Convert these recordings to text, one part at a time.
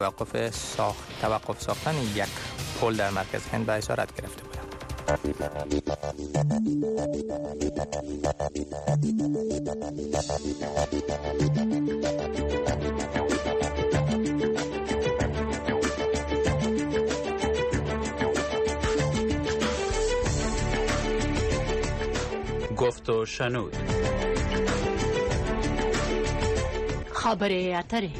توقف ساختن یک پل در مرکز هند به اسارت گرفته بودند. گفت و شنود. خبر اتری.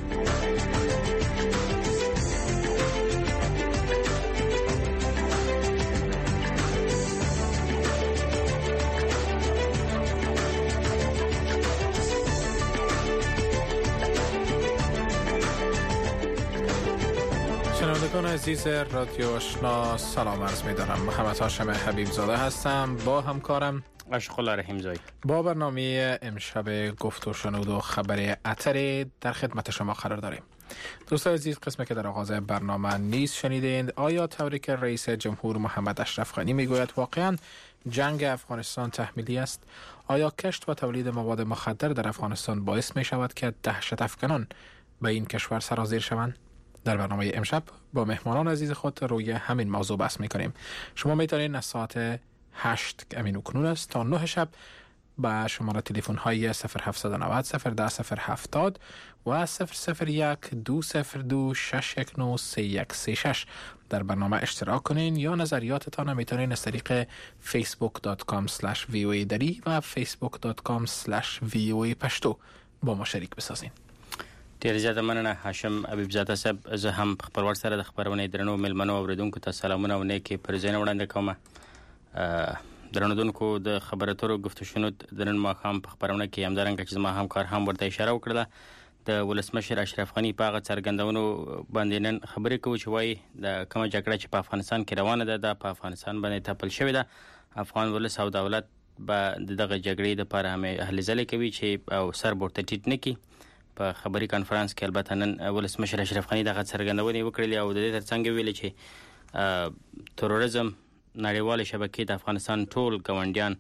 شنوندگان عزیز رادیو آشنا سلام عرض می دارم. محمد هاشم حبیب زاده هستم با همکارم اشغال رحیمزایی با برنامه امشب گفت و شنود و خبر اتر در خدمت شما قرار داریم. دوستان عزیز، قسمی که در آغاز برنامه نیز شنیدید، آیا طوری که رئیس جمهور محمد اشرف غنی میگوید واقعا جنگ افغانستان تحمیلی است؟ آیا کشت و تولید مواد مخدر در افغانستان باعث می شود که دهشت افکنان به این کشور سرازیر شوند؟ در برنامه امشب با مهمانان عزیز خود روی همین موضوع بحث می‌کنیم. شما می‌تونید از ساعت 8 که امین اکنون است تا 9 شب با شماره تلفن های 0790 010 070 و 001 202 619 3136 در برنامه اشتراک کنین یا نظریاتتان میتونین از طریق facebook.com/voa دری و facebook.com/voa پشتو با ما شریک بسازین. ډیر زیاته مننه هاشم حبیب زاده صاحب. زه هم په خپل ور سره د خبرونې درنو ملمنو اوریدونکو ته سلامونه او نیکې پرځینه وړاندې کوم. درنودونکو د خبراتو گفت و شنود درن ما هم په خبرونه کې همدارنګه چې ما همکار هم ورته اشاره وکړه د ولسمشر اشرف غنی په هغه څرګندونو باندې نن خبرې کوي چې وایي د کومه جګړه چې په افغانستان کې روانه ده د په افغانستان باندې تپل شوې ده. افغان ولس او دولت به دغه جګړې لپاره هم هلې ځلې کوي چې او سر ورته ټیټ نه کړي. په خبري کانفرنس کې البته نن ولسمشر اشرف غنی دغه څرګندونې وکړې او د دې ترڅنګ ویل چې تروریزم نړیوال شبکې د افغانستان ټول ګاونډیان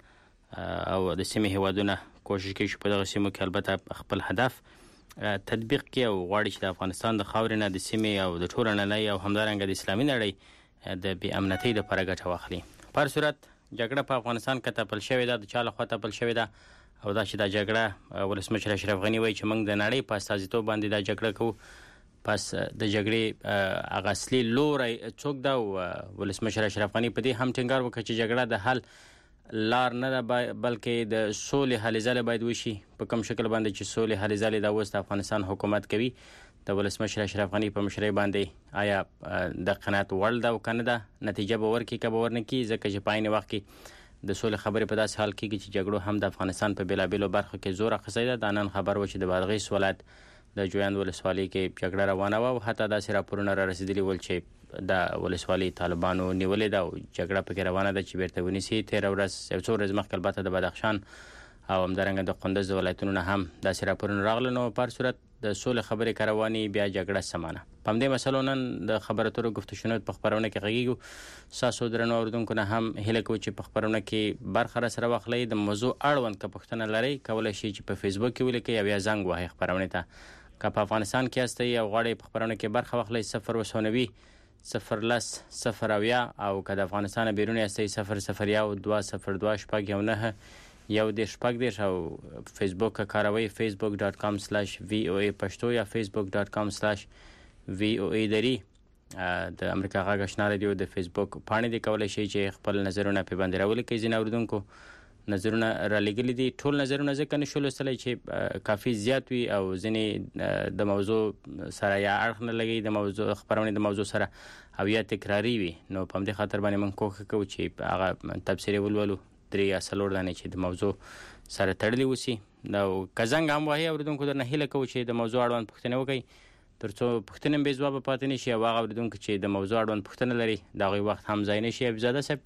او د سیمې هیوادونه کوشش کوي چې په دغه سیمو کې البته خپل هدف تطبیق کړي او غواړي چې د افغانستان د خاورې نه د سیمې او د ټول نړۍ او همدارنګه د اسلامي نړۍ د بې امنیتۍ لپاره ګټه واخلي. په هر صورت جګړه په افغانستان کې تپل شوې ده، د چا لخوا تپل شوې ده او دا چې دا جګړه ولسمشر اشرف غنی وایي چې موږ د نړۍ په استازیتوب باندې دا جګړه کوو. پس د جګړې هغه اصلي لوری څوک ده او ولسمشر اشرف غنی په دې هم ټینګار وکړ چې جګړه د حل لار نه ده بلکې د سولې هلې ځلې باید وشي. په کوم شکل باندې چې سولې هلې ځلې دا اوس د افغانستان حکومت کوي د ولسمشر اشرف غنی په مشرۍ باندې آیا د قناعت وړ ده او که نه ده، نتیجه به ورکړي که به ورنه کړي، ځکه چې په عین وخت کې د سولې خبرې په داسې حال کېږي چې جګړو هم د افغانستان په بېلابېلو برخو کې زور اخیستی ده. دا نن خبر و چې د بادغیس ولایت د جویند ولسوالۍ کې جګړه روانه وه او حتی داسې راپورونه را رسېدلي ول چې د ولسوالۍ طالبانو نیولې ده او جګړه پکې روانه ده چې بیرته ونیسي. تېره ورځ یو څو ورځې مخکې البته د بدخشان او همدارنګه د کندز د ولایتونو نه هم داسې راپورونه راغله. نو په هر صورت د سولې خبرې که روانې بیا جګړه سمانه. په همدې مسلو نن د خبراتو گفت و شنود په خپرونه کې غږیږو. ستاسو درنو اورېدونکو نه هم هیله کوو چې په خپرونه کې برخه راسره واخلئ. د موضوع اړوند که پوښتنه لرئ کولی شئ چې په فیسبوک کې ولیکئ او یا زنګ وهئ خپرونې ته. که په افغانستان کې یاستئ او غواړئ په خپرونه کې برخه واخلئ 090 010 0 او که د افغانستان بیرون یاستئ 001 202 شپږ یو نهه یو دېرش شپږ دېرش او فیسبوک که کاروئ facebook.com/voa پښتو یا facebook.com/voa دری. د امریکا غږ آشنا رادیو د فیسبوک پاڼې دی کولی شئ چې خپل نظرونه پې باندې راولیکئ. ځینې اورېدونکو نظرونه را لېږلي دي. ټول نظرونه ځکه نشو لوستلی چې کافي زیات وي او ځینې د موضوع سره یا اړخ نه لګي د موضوع خپرونې د موضوع سره او یا تکراري وي. نو په همدې خاطر باندې موږ کوښښ کوو چې هغه تبصرې ولولو 3 یا 4 دانې چې د موضوع سره تړلي وسی. نو که زنګ هم وهئ اورېدونکو درنه هیله کوو چې د موضوع اړوند پوښتنې وکړئ تر څو پوښتنې بې ځوابه پاتې نه شي او هغه اورېدونکي چې د موضوع اړوند پوښتنه لري د هغوی وخت هم ضایع نه شي. حبیبزاده صاحب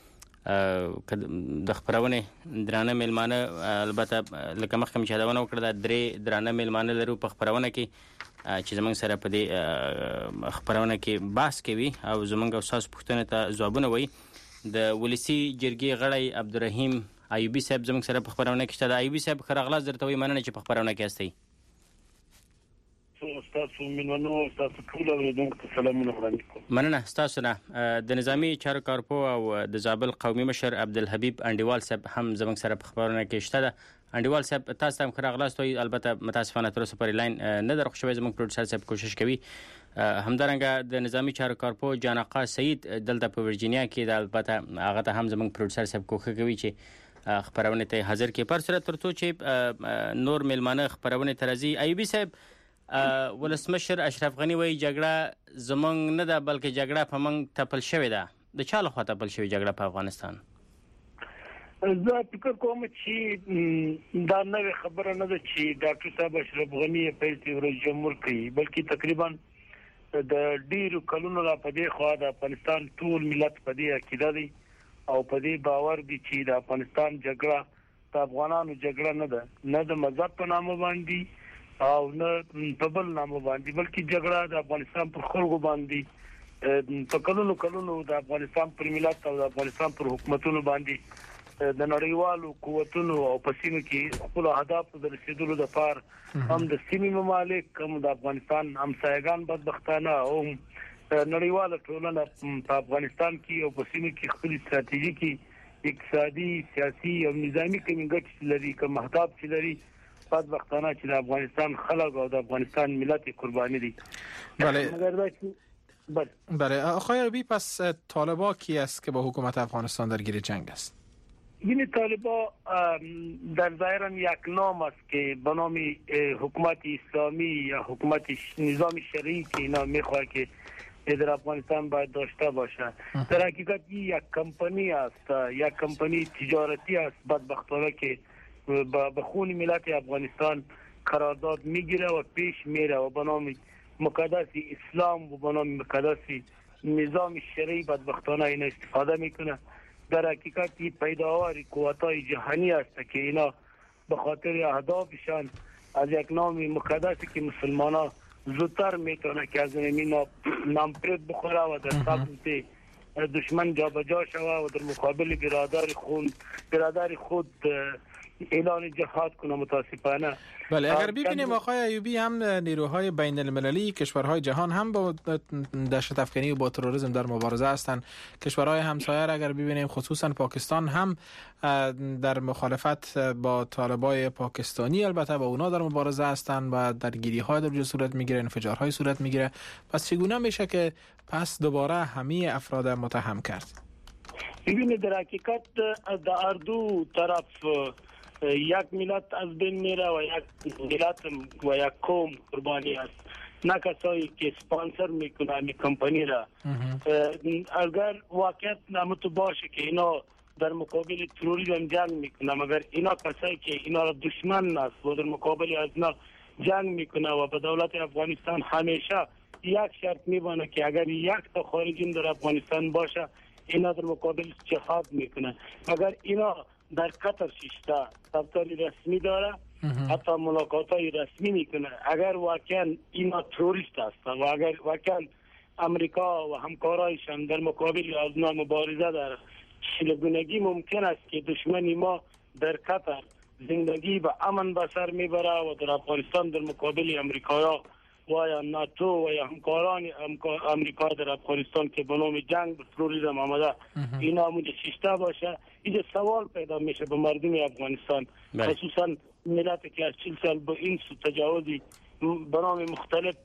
د خپرونې درانه میلمانه البته لکه مخکې مې یادونه وکړه دا 3 درانه میلمانه لرو په خپرونه کې چې زموږ سره په دې خپرونه کې بحث کوي او زموږ او ستاسو پوښتنې ته ځوابونه وایي. د ولسي جرګې غړی عبدالرحیم ایوبي صاحب زموږ سره په خپرونه کې شته. د ایوبي صاحب ښه راغلاست درته وایي، مننه چې په خپرونه کې یاستئ. تاسو مینونو تاسو ټول اوریدونکو ته سلامونه وړاندې کوم. مننه تاسو نه د نظامی چارو کارپو او د زابل قومي مشر عبدالحبیب انډیوال صاحب هم زموږ سره په خبرونه کې شته ده. انډیوال صاحب تاسو ته خراغلاست وي، البته متاسفانه تر اوسه پورې لاین نه درخښوي، زموږ پروډوسر صاحب کوشش کوي. همدارنګه د نظامی چارو کارپو جان آقا سعید دلته په ورجینیا کې د البته هغه ته هم زموږ پروډوسر صاحب کوښښ کوي چې خبرونه ته حاضر کې پر سره ترڅو چې نور ملمانه خبرونه ترازی. ایوبی صاحب ولسمشر اشرف غنی وایي جګړه زمونږ نه ده بلکې جګړه په موږ تپل شوې ده. د چا لخوا تپل شوې جګړه په افغانستان؟ زه فکر کوم چې دا نوې خبره نه ده چې ډاکټر صاحب اشرف غنی په رئیس جمهور کوي، بلکې تقریبا د ډیرو کلونو را پدې خو د افغانستان ټول ملت پدې عقیده دي او پدې باور دي چې د افغانستان جګړه د افغانانو جګړه نه ده، نه د مذهب په نامه باندې او نه په بل نامه باندې، بلکې جګړه د افغانستان پر خلکو باندې په کلونو د افغانستان پر ملت او د افغانستان پر حکومتونو باندې د نړیوالو قوتونو او پسینو کې خپل اهداف د رسیدلو لپاره هم د سیمې ممالک هم د افغانستان همسایگان بدبختانه او نړیواله ټولنه په افغانستان کې او پسینو کې خپل ستراتیژیکي اقتصادي سیاسي او نظامی کمینګټ لري، کوم اهداف چې لري بدبختانه چې د افغانستان خلک او د افغانستان ملت قربانی دي. بله آقای عربی، پس طالبا کی است که با حکومت افغانستان درگیر جنگ است؟ این طالبا در ظاهرا یک نام است که به نام حکومت اسلامی یا حکومت نظام شرعی که اینا میخواد که در افغانستان باید داشته باشه. در حقیقت یک کمپانی است، یک کمپانی تجارتی است بدبختانه که به خون ملت افغانستان قرارداد میگیره و پیش میره و به نام مقدس اسلام و به نام مقدس نظام شرعی بدبختانه اینا استفاده میکنه. در حقیقت پیداوار قوت‌های جهانی است که اینا به خاطر اهدافشان از یک نام مقدسی که مسلمان‌ها زودتر میتونه که از این نامپرد بخوره و در سمت دشمن جابجا شوه و در مقابل برادر خود اعلان جهاد کنه. متاسفانه بله، اگر ببینیم آقای ایوبی هم نیروهای بین المللی کشورهای جهان هم با دهشت افکنی و با تروریسم در مبارزه هستند. کشورهای همسایه اگر ببینیم خصوصا پاکستان هم در مخالفت با طالبای پاکستانی البته با اونا در مبارزه هستند و درگیری‌های در اونجا صورت میگیره، انفجارهای صورت میگیره. پس چگونه میشه که پس دوباره همه افراد متهم کرد؟ ببینید در حقیقت در دو طرف یک ملت از بین میره و یک ملت و یک قوم قربانی است، نه کسایی که سپانسر میکنه این کمپانی را. اگر واقعیت نموت باشه که اینا در مقابل تروریسم جنگ میکنه، مگر اینا کسایی که اینا را دشمن است و در مقابل از اینا جنگ میکنه و به دولت افغانستان همیشه یک شرط میبانه که اگر یک تا خارجی در افغانستان باشه اینا در مقابل جهاد میکنه. مگر اینا در قطر شیشته دفتر رسمی داره، حتی ملاقاتای رسمی میکنه. اگر واقعا اینا تروریست هستن و اگر واقعا امریکا و همکارایشان در مقابل از اونا مبارزه داره، چگونگی ممکن است که دشمن ما در قطر زندگی به امن به سر میبره و در افغانستان در مقابل امریکایا و یا ناتو و یا همکاران امریکا در افغانستان که به نام جنگ به تروریسم آمده اینا متشیشته باشه. اینجا سوال پیدا میشه به مردم افغانستان، خصوصا ملت که از 40 سال به این تجاوزی به نام مختلف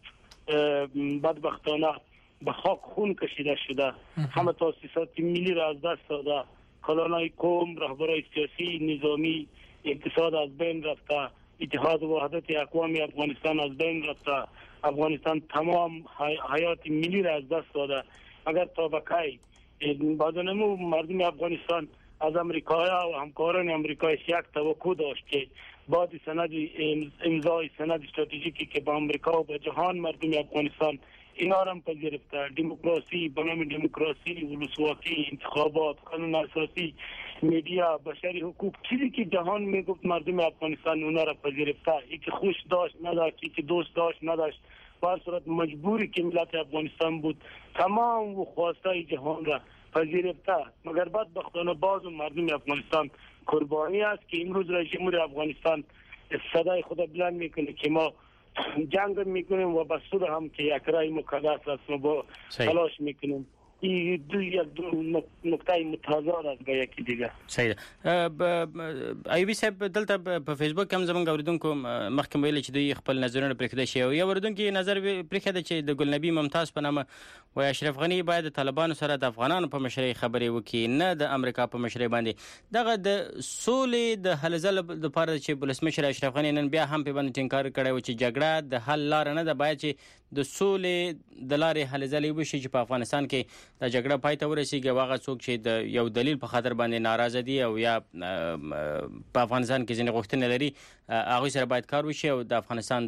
بدبختانه به خاک خون کشیده شده، همه تاسیسات ملی را از دست داده، کلانای قوم، رهبرای سیاسی، نظامی، اقتصاد از بین رفته، اتحاد و وحدت اقوام افغانستان از بین رفته، افغانستان تمام حیات ملی را از دست داده. اگر تا بقای بعدنمو مردم افغانستان از امریکا و همکاران امریکا یک توقع داشت که بعد سند امضای سند استراتژیکی که با امریکا و با جهان مردم افغانستان اینا را پذیرفته، دموکراسی، به نام دموکراسی، ولسواکی، انتخابات، قانون اساسی، میدیا، بشری حقوق، چیزی که جهان میگفت مردم افغانستان اونا را پذیرفته. یکی خوش داشت نداشت، یکی دوست داشت نداشت، بر صورت مجبوری که ملت افغانستان بود تمام و خواسته جهان را پذیرفته. مگر بدبختانه باز مردم افغانستان قربانی است که امروز رژیم افغانستان صدای خود بلند میکنه که ما جنگ میکنیم و به سود هم که یک رای مقدس است و با تلاش میکنیم. این دو نکته متضاد است با یکی دیگه. صحیح ده. ایوبي صاحب دلته په فیسبوک هم زمونږ اوریدونکو مخکې ویل چې دوی خپل نظرونه پرېښودای شي او یو اوریدونکي نظر پرېښوده چې د ګلنبي ممتاز په نامه وایي اشرف غني باید د طالبانو سره د افغانانو په مشرۍ خبرې وکړي نه د امریکا په مشرۍ باندې. دغه د سولې د حل ځل لپاره چې ولسمشر اشرف غني نن بیا هم په باندې ټینګار کړی و چې جګړه د حل لار نه ده، باید چې د سولې د لارې هلې ځلې وشي چې په افغانستان کې د جګړه پای ته ورسیږي. هغه څوک چې د یو دلیل په خاطر باندې ناراضه دي او یا په افغانستان کې ځینې غوښتنې لري هغوی سره باید کار وشي او د افغانستان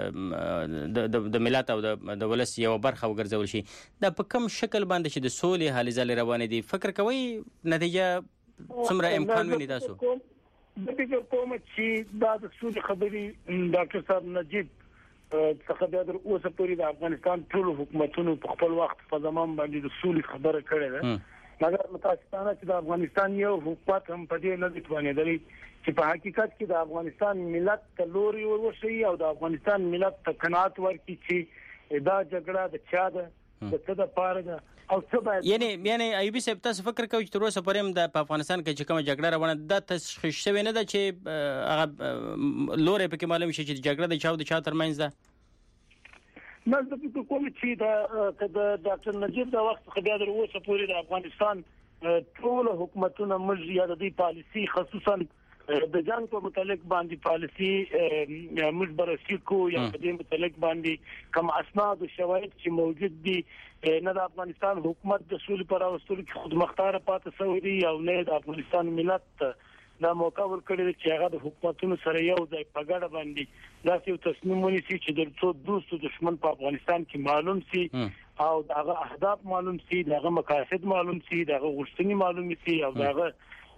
د ملت او د ولس یو برخه وګرځول شي. دا په کوم شکل باندې چې د سولې هلې ځلې روانې دي فکر کوئ نتیجه څومره امکان ویني تاسو؟ د فکر کوم چې دا د سولې خبرې ډاکټر صاحب نجیب څخه بیا تر اوسه پورې د افغانستان ټول حکومتونو په خپل وخت په زمان باندې د سولې خبره کړې ده، مګر متاسفانه چې د افغانستان یو حکومت هم په دې نه دی توانېدلی چې په حقیقت کې د افغانستان ملت ته لوري ورسوي او د افغانستان ملت ته قناعت ورکړي چې دا جګړه د چا ده، د څه دپاره ده او څه باید. یعنی ایوبي صاحب تاسو فکر کوئ چې تر اوسه پورې هم په افغانستان کې چې کومه جګړه روانه ده تشخیص شوې نه ده چې هغه لوری پکې معلوم شي چې جګړه د چا او د چا ترمنځ ده؟ نه زه فکر کوم چې د ډاکټر نجیب د وخت څخه بیا تر اوسه پورې د افغانستان ټول حکومتونه موږ یا د دې پالیسي خصوصا د جنگ په متعلق باندې پالیسي موږ بررسي کو یا په دې متعلق باندې کوم اسناد او شواهد چې موجود دي نه د افغانستان حکومت د سولې پر راوستلو کې خودمختار پاتې شوی دی او نه د افغانستان ملت دا موقع ورکړي چې هغه د حکومتونو سره یو ځای په ګډه باندې داسې یو تصمیم ونیسي چې د څو دوست او دشمن په افغانستان کې معلوم سي او دغه اهداف معلوم سي، دغه مقاصد معلوم سي، دغه غوښتنې معلوم سي او دغه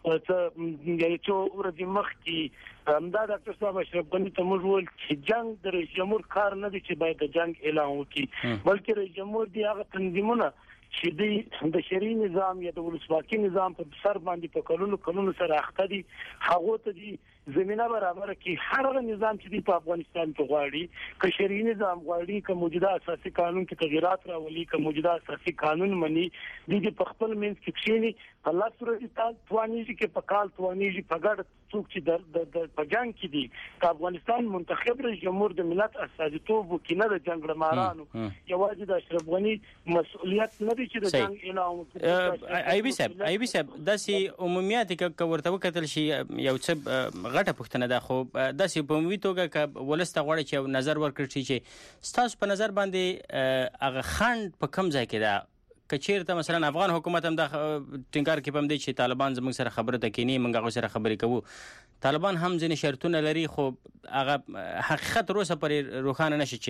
چې ورځې مخکې همدا ډاکټر صاحب اشرف غني ته موږ وویل چې جنگ د رئیس جمهور کار نه دی چې باید د جنگ اعلان وکړي، بلکې رئیس جمهور دی هغه تنظیمونه چې د شرعي نظام یا د ولسواکي نظام په سر باندې په کلونو سره اخته دي هغه ته دي زمينه برابر کې هر نظام چې په افغانستان کې غواړي که شرعي نظام غواړي که موجوده اساسي قانون کې تغیرات راولي که موجوده اساسي قانون مني د په خپل منځ کې کښینی الله سره توانیږي کې په کال توانیږي په ګډ څوک چې د په جنگ کې دي که افغانستان منتخب رئیس جمهور د ملت استازیتوب وکړي نه د جنگ لمارانو یوازې د اشرف غني مسؤلیت نه دی چې د جنگ اعلان وکړي. ایوبي صاحب داسې عمومیات کې ورته وکتل شي یو څه غټه پوښتنه ده، خو داسې په عمومي توګه که ولس ته غواړي چې نظر ورکړي چې ستاسو په نظر باندې هغه خنډ په کوم ځای کې ده؟ که چیرته مثلا افغان حکومت هم د ټینګار کې پم دی چې طالبان زموږ سره خبرې ته کینی موږ هغه سره خبرې کوو، طالبان هم ځینې شرطونه لري خو هغه حقیقت روسه پرې روښانه نشي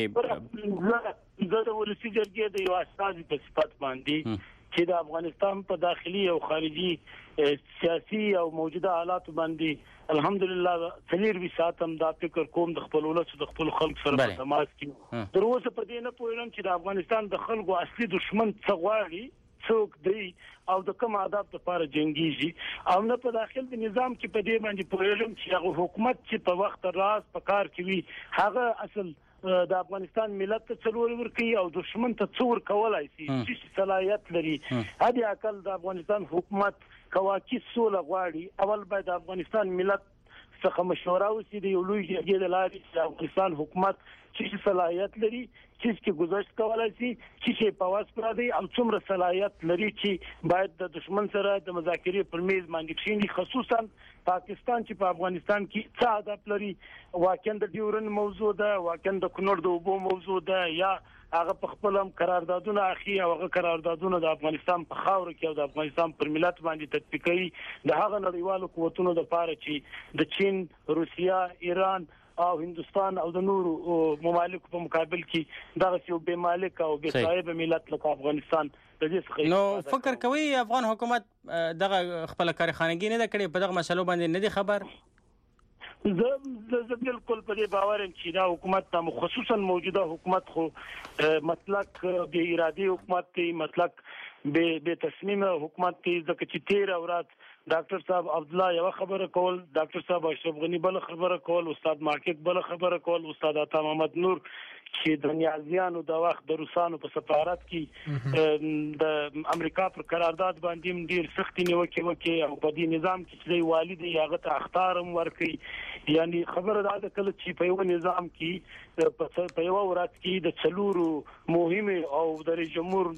چې د ولسي جرګې د یو استازي په صفت باندې چې د افغانستان په داخلي او خارجي سیاسي او موجوده حالات باندې الحمدلله 4 ساعتم دا فکر کوم د خپل ولس د خپل خلک سره په تماس کې تر اوسه په دې نه پوهیږم چې د افغانستان د خلکو اصلي دشمن څه غواړي څوک دی او د کوم آداب لپاره جنگيږي او نه په داخل د نظام کې په دې باندې پوهیږم چې هغه حکومت چې په وخت راز په کار کوي هغه اصل د افغانستان ملت ته څلور ورکي او دشمن ته څور کولای شي چې صلاحیت لري. هدي عقل د افغانستان حکومت کواکې سوله غواړي اول باید د افغانستان ملت څخه مشوره وشي د یو لوی جرګې د لارې چې افغانستان حکومت چې صلاحیت لري چې کې گذشت کولای شي چې په واس پر دی او څومره صلاحیت لري چې باید د دشمن سره د مذاکرې پر میز باندې کښینی، خصوصا پاکستان چې په افغانستان کې څه هدف لري، واقعا د ډیورن موضوع ده، واقعا د کونړ د اوبو موضوع ده، یا هغه په خپل هم قراردادونه اخی او هغه قراردادونه د افغانستان په خاور کې او د افغانستان پر ملت باندې تطبیقي د هغه نړیوالو قوتونو د لپاره چې د چین، روسیا، ایران او هندستان او د نورو ممالکو په مقابل کې دغه یو بې مالک او بې صاحب ملت لکه افغانستان د دې څخه نو فکر کوي افغان حکومت دغه خپل کارخانګي نه کړي په دغه مسلو باندې نه دي خبر؟ زه بالکل په دې باور یم چې دا حکومت ته خصوصا موجوده حکومت خو مطلق بې ارادي حکومت دی، مطلق به تصمیم حکومت کې ځکه چې 13 ورځ ډاکټر صاحب عبد الله یو خبره کول، ډاکټر صاحب اشرف غنی بل خبره کول، استاد مارکیټ بل خبره کول، استاد عطا محمد نور چې د نیازیانو د وخت د روسانو په سفارت کې د امریکا پر قرارداد باندې ډیر سخت نیوکه وکي او په دې نظام کې چې والد یې هغه اختارم ورکي، یعنی خبره ده کله چې په یو نظام کې په یو ورځ کې د څلورو مهمه او د رئیس جمهور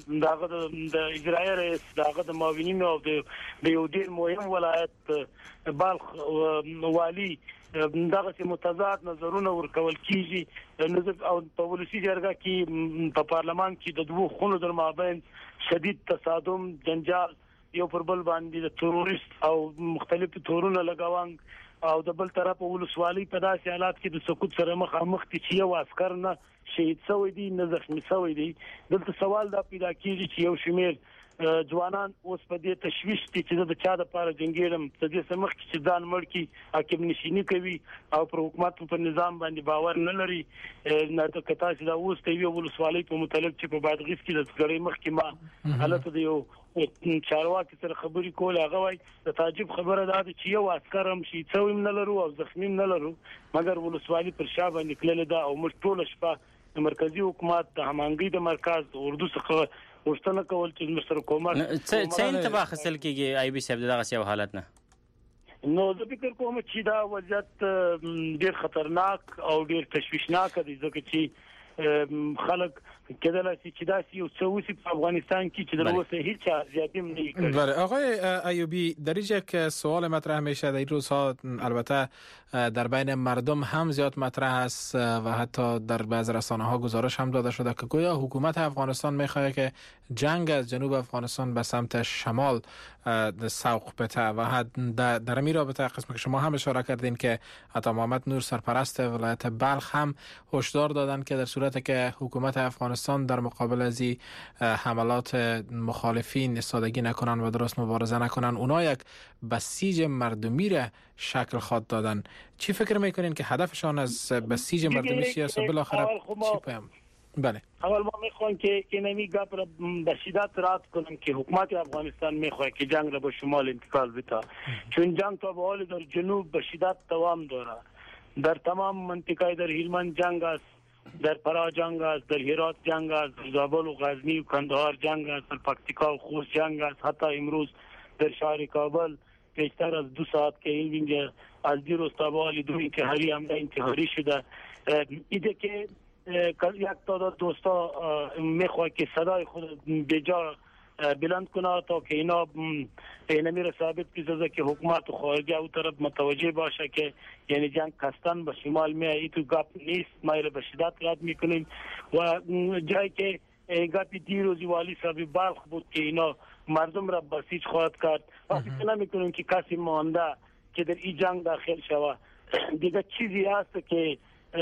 د اجرایي رئیس دغه د معاونینو او د یو ډیر مهم ولایت بلخ والی دغه متضاد نظرونه ورکول کیږي او په ولسی جرګه کې په پارلمان کې د دوه خونو در مابین شدید تصادم جنجال یو پر بل باندې د تروریست او مختلف تورونه لګاوان او د بل طرف ولسوالۍ په داسې حالات کې د سقوط سره مخامخ دي چې یو عسكر نه شهید شوی دی نه زخمی شوی دی. دلته سوال دا پیدا کیږي چې یو شمیر ځوانان اوس په دې تشویش دي چې د چا د لپاره جنگیرم د دې سمخ چې ځان مړ کی حاکم نشینی کوي او پر حکومت په نظام باندې باور نه لري. نه ته کتا چې دا اوس ته یو ولسوالۍ په متعلق چې په بادغیس کې د ګړې مخ کې ما حالت دی یو چارواکي سره خبرې کول هغه وای د تعجب خبره ده چې یو عسكر هم شي څویم نه لرو او زخمی نه لرو مګر ولسوالۍ پر شابه نکلل ده او موږ ټول شپه د مرکزی حکومت د همانګي د مرکز اردو څخه وشتنه کول چې مستر کومر څه انتباه حاصل کیږي آی بي صاحب دغه یو حالت نه نو زه فکر کوم چې دا وضعیت ډیر خطرناک او ډیر تشویشناک دی ځکه چې خلک کېدل چې دا یو څه په افغانستان کې چې د اوسه هیڅ زیاتیم نه کړي. بله آقای ایوبی در اینجا که سوال مطرح میشه در این روزها البته در بین مردم هم زیاد مطرح است و حتی در بعضی رسانه ها گزارش هم داده شده که گویا حکومت افغانستان میخواد که جنگ از جنوب افغانستان به سمت شمال سوق بده و در این رابطه قسمی که شما هم اشاره کردین که عطا محمد نور سرپرست ولایت بلخ هم هشدار دادن که در صورتی که حکومت افغانستان در مقابل از حملات مخالفین ایستادگی نکنن و درست مبارزه نکنن اونا یک بسیج مردمی را شکل خود دادن. چی فکر میکنین که هدفشان از بسیج مردمی است و بالاخره چی پیام؟ بله اول ما میخوام که اینمی گپ را به شدت رد کنم که حکومت افغانستان میخواد که جنگ را به شمال انتقال بده، چون جنگ تا به حال در جنوب به شدت دوام داره. در تمام منطقه در هلمند جنگ است، در فرا جنگ است، در هرات جنگ است، در زابل و غزنی و کندهار جنگ است، در پکتیکا و خوست جنگ است. حتی امروز در شهر کابل بیشتر از 2 ساعت که اینجا از دیروز تا به حال دو انتحاری حمله انتحاری شده. ایده که یک تعداد دوستا میخواد که صدای خود بجا بلند کنه تا که اینا اینمی را ثابت کنه که حکومت و خارجه او طرف متوجه باشه که یعنی جنگ قصداً به شمال میاد. این تو گپ نیست، ما را به شدت رد میکنیم و جایی که گپی دیروز والی صاحب بلخ بود که اینا مردم را بسیج خواهد کرد و فکر نمیکنیم که کسی مانده که در این جنگ داخل شود. دیگه چیزی هست که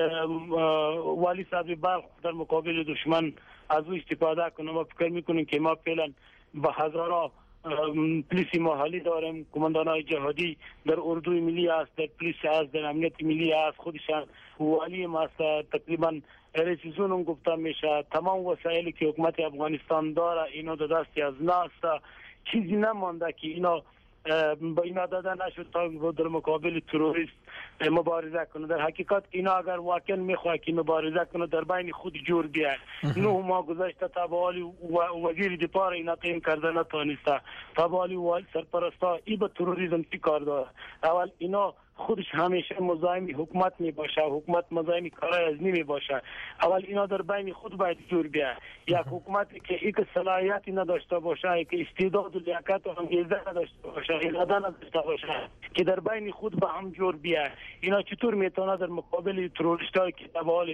والی صاحب بلخ در مقابل دشمن از او استفاده کنه. ما فکر میکنیم که ما فعلا به هزارا پلیس محلی داریم، کماندانای جهادی در اردوی ملی است، در پلیس است، در امنیت ملی است، خودشان والی ما است. تقریبا رئیس زونم گفته میشه تمام وسایلی که حکومت افغانستان داره اینا در دست از ناست، چیزی نمانده که اینا با اینا داده نشد تا در مقابل تروریست مبارزه کنه. در حقیقت اینا اگر واقعا میخواد که مبارزه کنه در بین خود جور بیاد. 9 ماه گذشته تابعالی وزیر دفاع اینا تعیین کرده نتونسته، تابعالی سرپرستا ای به تروریسم چی کار داره. اول اینا خودش همیشه مزاحم حکومت می باشه، حکومت مزاحم کارای ازنی می باشه. اول اینا در بین خود باید جور بیاد. یک حکومت که یک صلاحیتی نداشته باشه، که استعداد و لیاقت و انگیزه نداشته باشه، اراده نداشته باشه که در بین خود به هم جور بیاد، اینا چطور میتونه در مقابل تروریستای که تبعال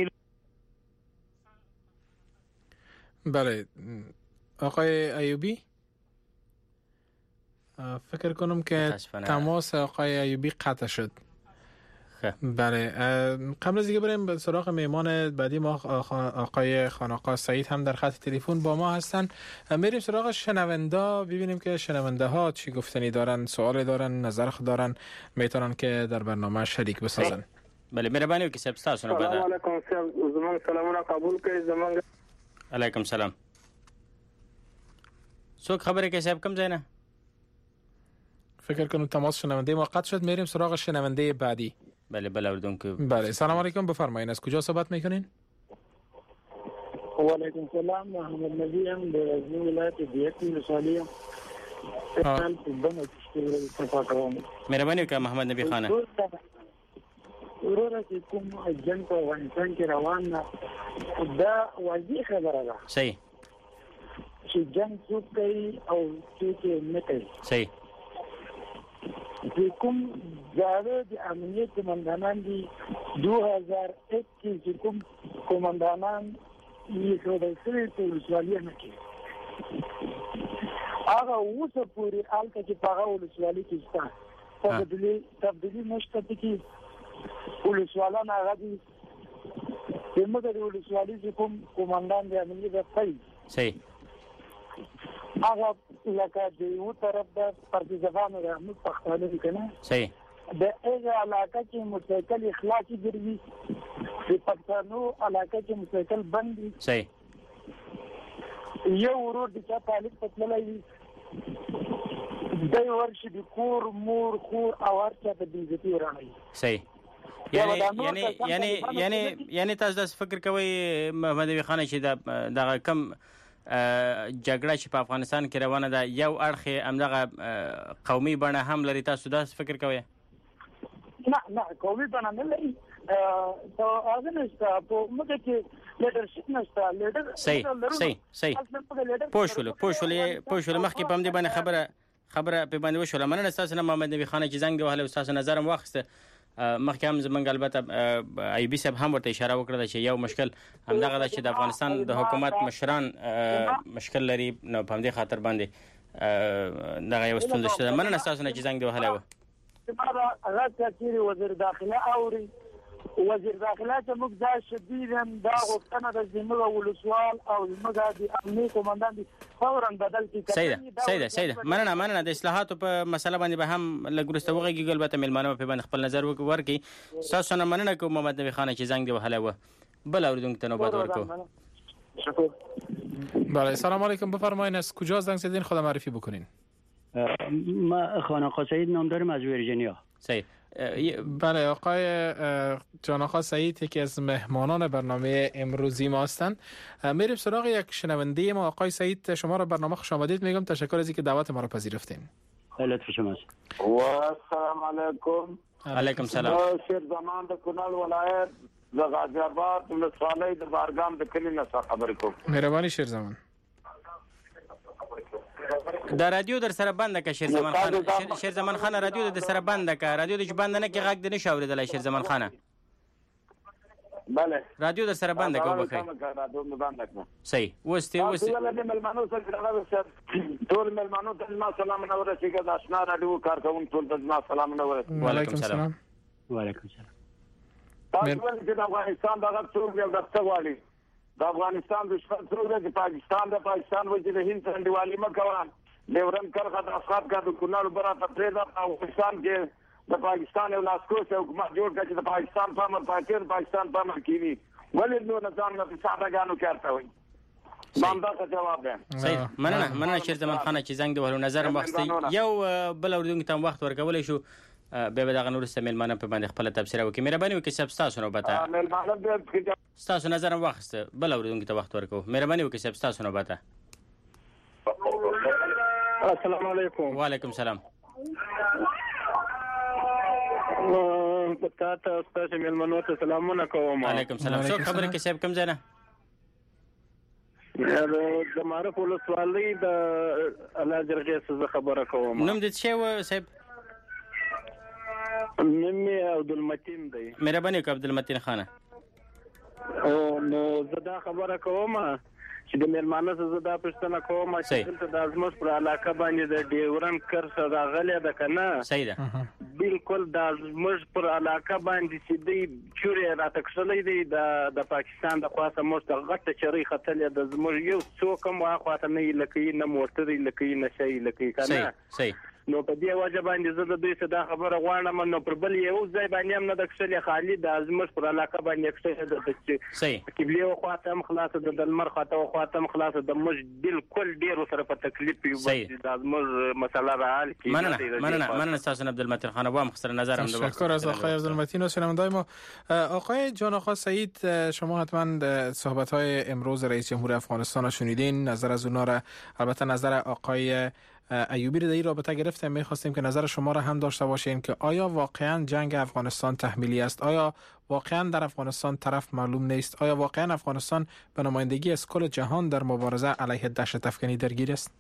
بله آقای ایوبی فکر کنم که تماس آقای ایوبی قطع شد. بله قبل از اینکه بریم به سراغ میهمان بعدی ما آقای خانقاه سعید هم در خط تلفن با ما هستن. میریم سراغ شنونده ببینیم که شنونده ها چی گفتنی دارن، سوال دارن، نظر دارن، میتونن که در برنامه شریک بسازن. بله مهرباني وکړئ صاحب تاسو نو السلام علیکم صاحب زموږ سلامونه قبول کړئ. زموږ علیکم سلام. څوک خبرې کوي صاحب کوم ځای نه؟ فکر کنم تماس شنونده ما قطع شد. میریم سراغ شنونده بعدی. بله اوردونکو. بله سلام علیکم، بفرمایید از کجا صحبت میکنین؟ و علیکم السلام، محمد نبی ام د ولایت دیت ولسوالی. مهرباني وکړه محمد نبی خانه. ورور چې کوم جنگ په افغانستان کې روان ده دا واضح خبره ده. صحیح. چې جنگ څوک کوي او څوک نه کوي. صحیح. چې کوم ځای د امنیت قومندانان دي 2001 کې چې کوم قومندانان یې څه د ولسوالۍ نه کوي هغه اوسه پورې الکه چې په هغه ولسوالۍ کې شته تبدیلی نشته چې ولسوالان هغه دي چې موږ د ولسوالۍ چې کوم قومندان دی امنیت د کوي. صحیح. هغه لکه د یو طرف د پارتیزانو رحمت پښتانه دي کنه. صحیح. د هغه علاقه چې مستقل اخلاقی ګرځي د پښتنو علاقه چې مستقل بندي. صحیح. یو ورور د چا طالب پتللای دی ورشي د کور مور خور او ورچا د بیزتی ورانه. صحیح. یعنی تاسو د فکر کوي محمد نبی خان چې دا کم جګړه چې په افغانستان کې روانه ده یو اړخ همدغه قومي بڼه هم لري، تاسو دا فکر کوئ؟ نه قومي بڼه نه لري. هغه نشته په موږ کې لیډرشپ نشته. لیډر صحیح پوښول مخکې په دې باندې خبره په باندې وشوله. مننه تاسو نه محمد نبی خان چې زنګ دی وهله، تاسو نظر هم واخیسته. مخکې هم زمونږ البته ایوبي صاحب هم ورته اشاره وکړه چې یو مشکل همدغه ده چې د افغانستان د حکومت مشران مشکل لري، نو په همدې خاطر باندې دغه یو ستونزه شته. مننه تاسو نه چې زنګ دی وهلی و. هغه چې وزیر داخله اوري وزیر داخله چې موږ دا شدیداً دا غوښتنه ده چې موږ ولسوال او موږ د امنیت قومندان دي فوراً بدل کړي. صحیح ده. مننه د اصلاحاتو په مسله باندې به هم لږ وروسته وغږیږو. البته میلمانه په باندې خپل نظر ورکړي. تاسو نه مننه کوم محمد نبی خان چې زنګ دی وهلی و. بل اوریدونکو ته نوبت ورکړو. بله سلام علیکم، بفرمایید از کجا زنگ زدین، خود معرفی بکنین. ما خانقا سعید نام دارم از ویرجینیا. صحیح. بله آقای جان آقا سعید یکی از مهمانان برنامه امروزی ما هستند. میریم سراغ یک شنونده ما. آقای سعید شما را برنامه خوش آمدید میگم، تشکر از اینکه دعوت ما را پذیرفتین. لطف شماست. و السلام علیکم. علیکم سلام. شیر زمان د کونړ ولایت د غازی آباد ولسوالۍ د بارګام د کلی نه خبرې کوم. مهرباني شیر زمان. دا رادیو در سره بنده که شیر زمان خان رادیو در سره بنده که رادیو د بنده نه کې غږ د نشه اوریدلای شیر زمان خان. بله رادیو در سره بنده که وبخې. صحیح. وستي ولې ملمنو سره ټول ملمنو ته ما سلام نه ورسېږي. د آشنا رادیو کارکون ټول ته ما سلام نه ورسېږي. وعلیکم السلام. وعلیکم السلام. تاسو ولې د افغانستان دغه څوک یو دسته والی د افغانستان دشمن څوک د پاکستان وجه د هند سره دیوالي مکوان لیورن کرخه د افغان کا د کونړ برا تفرید او افغانستان کې د پاکستان یو لاسکوس حکومت جوړ کړي چې د پاکستان په امر پاکستان په امر کیږي. ولې نو نظام نه سادهګانو کارته وي. مامدا کا جواب ده. صحیح. مننه شیر زمان خان چې زنګ دی ولو نظر مخستی یو بل اوریدونکو ته وخت ورکولای شو به دغه نور استعمال په باندې خپل تفسیر وکړي. مهرباني وکړئ سب تاسو نوبته. تاسو نظر واخیسته بل اوریدونکو ته وخت ورکو. مهرباني وکړئ سب تاسو نوبته. السلام علیکم. وعلیکم السلام. تاسو ملمنو ته سلامونه کوم. وعلیکم السلام. څو خبرې کې صاحب کوم ځای نه؟ د معرف ولسوالۍ د الله جرګې څخه خبره کوم. نوم دې څه و صاحب؟ نوم عبدالمتین دی. مهرباني وکړئ عبدالمتین خانه. نو زه دا خبره کوم چې د مېلمانه څخه زه دا پوښتنه کوم چې دلته د زموږ پر علاقه باندې د ډیورن کرښه راغلې ده که نه؟ صحیح ده. بالکل د زموږ پر علاقه باندې چې دی چورې راتکښلی دی د پاکستان د خوا څخه موږ ته غټه چرۍ ختلې ده. زموږ یو څوک هم هغه خوا ته نه یې لکوي، نه موټر یې لکوي، نه شی یې لکوي که نه. صحیح. نو په دې وجه باندې زه د دوی څخه خبره غواړم نو پر بل یو ځای باندې هم نه د کښلې خالي د ازمش پر علاقه باندې کښلې د صحیح قبله خواته هم خلاص د دلمر خواته خواته هم خلاص د مش بالکل ډیر سره په تکلیف یو باندې د ازمش مسله را حل کی مننه استاد عبدالمتین خان و مختصر نظرم تشکر از آقای عبدالمتین و شنوندای ما. آقای جان آقا سعید، شما حتما صحبت‌های امروز رئیس جمهور افغانستان رو شنیدین، نظر از اونها را، البته نظر آقای ایوبی رو در این رابطه گرفتیم. می‌خواستیم که نظر شما را هم داشته باشین که آیا واقعا جنگ افغانستان تحمیلی است؟ آیا واقعا در افغانستان طرف معلوم نیست؟ آیا واقعا افغانستان به نمایندگی از کل جهان در مبارزه علیه دهشت افکنی درگیر است؟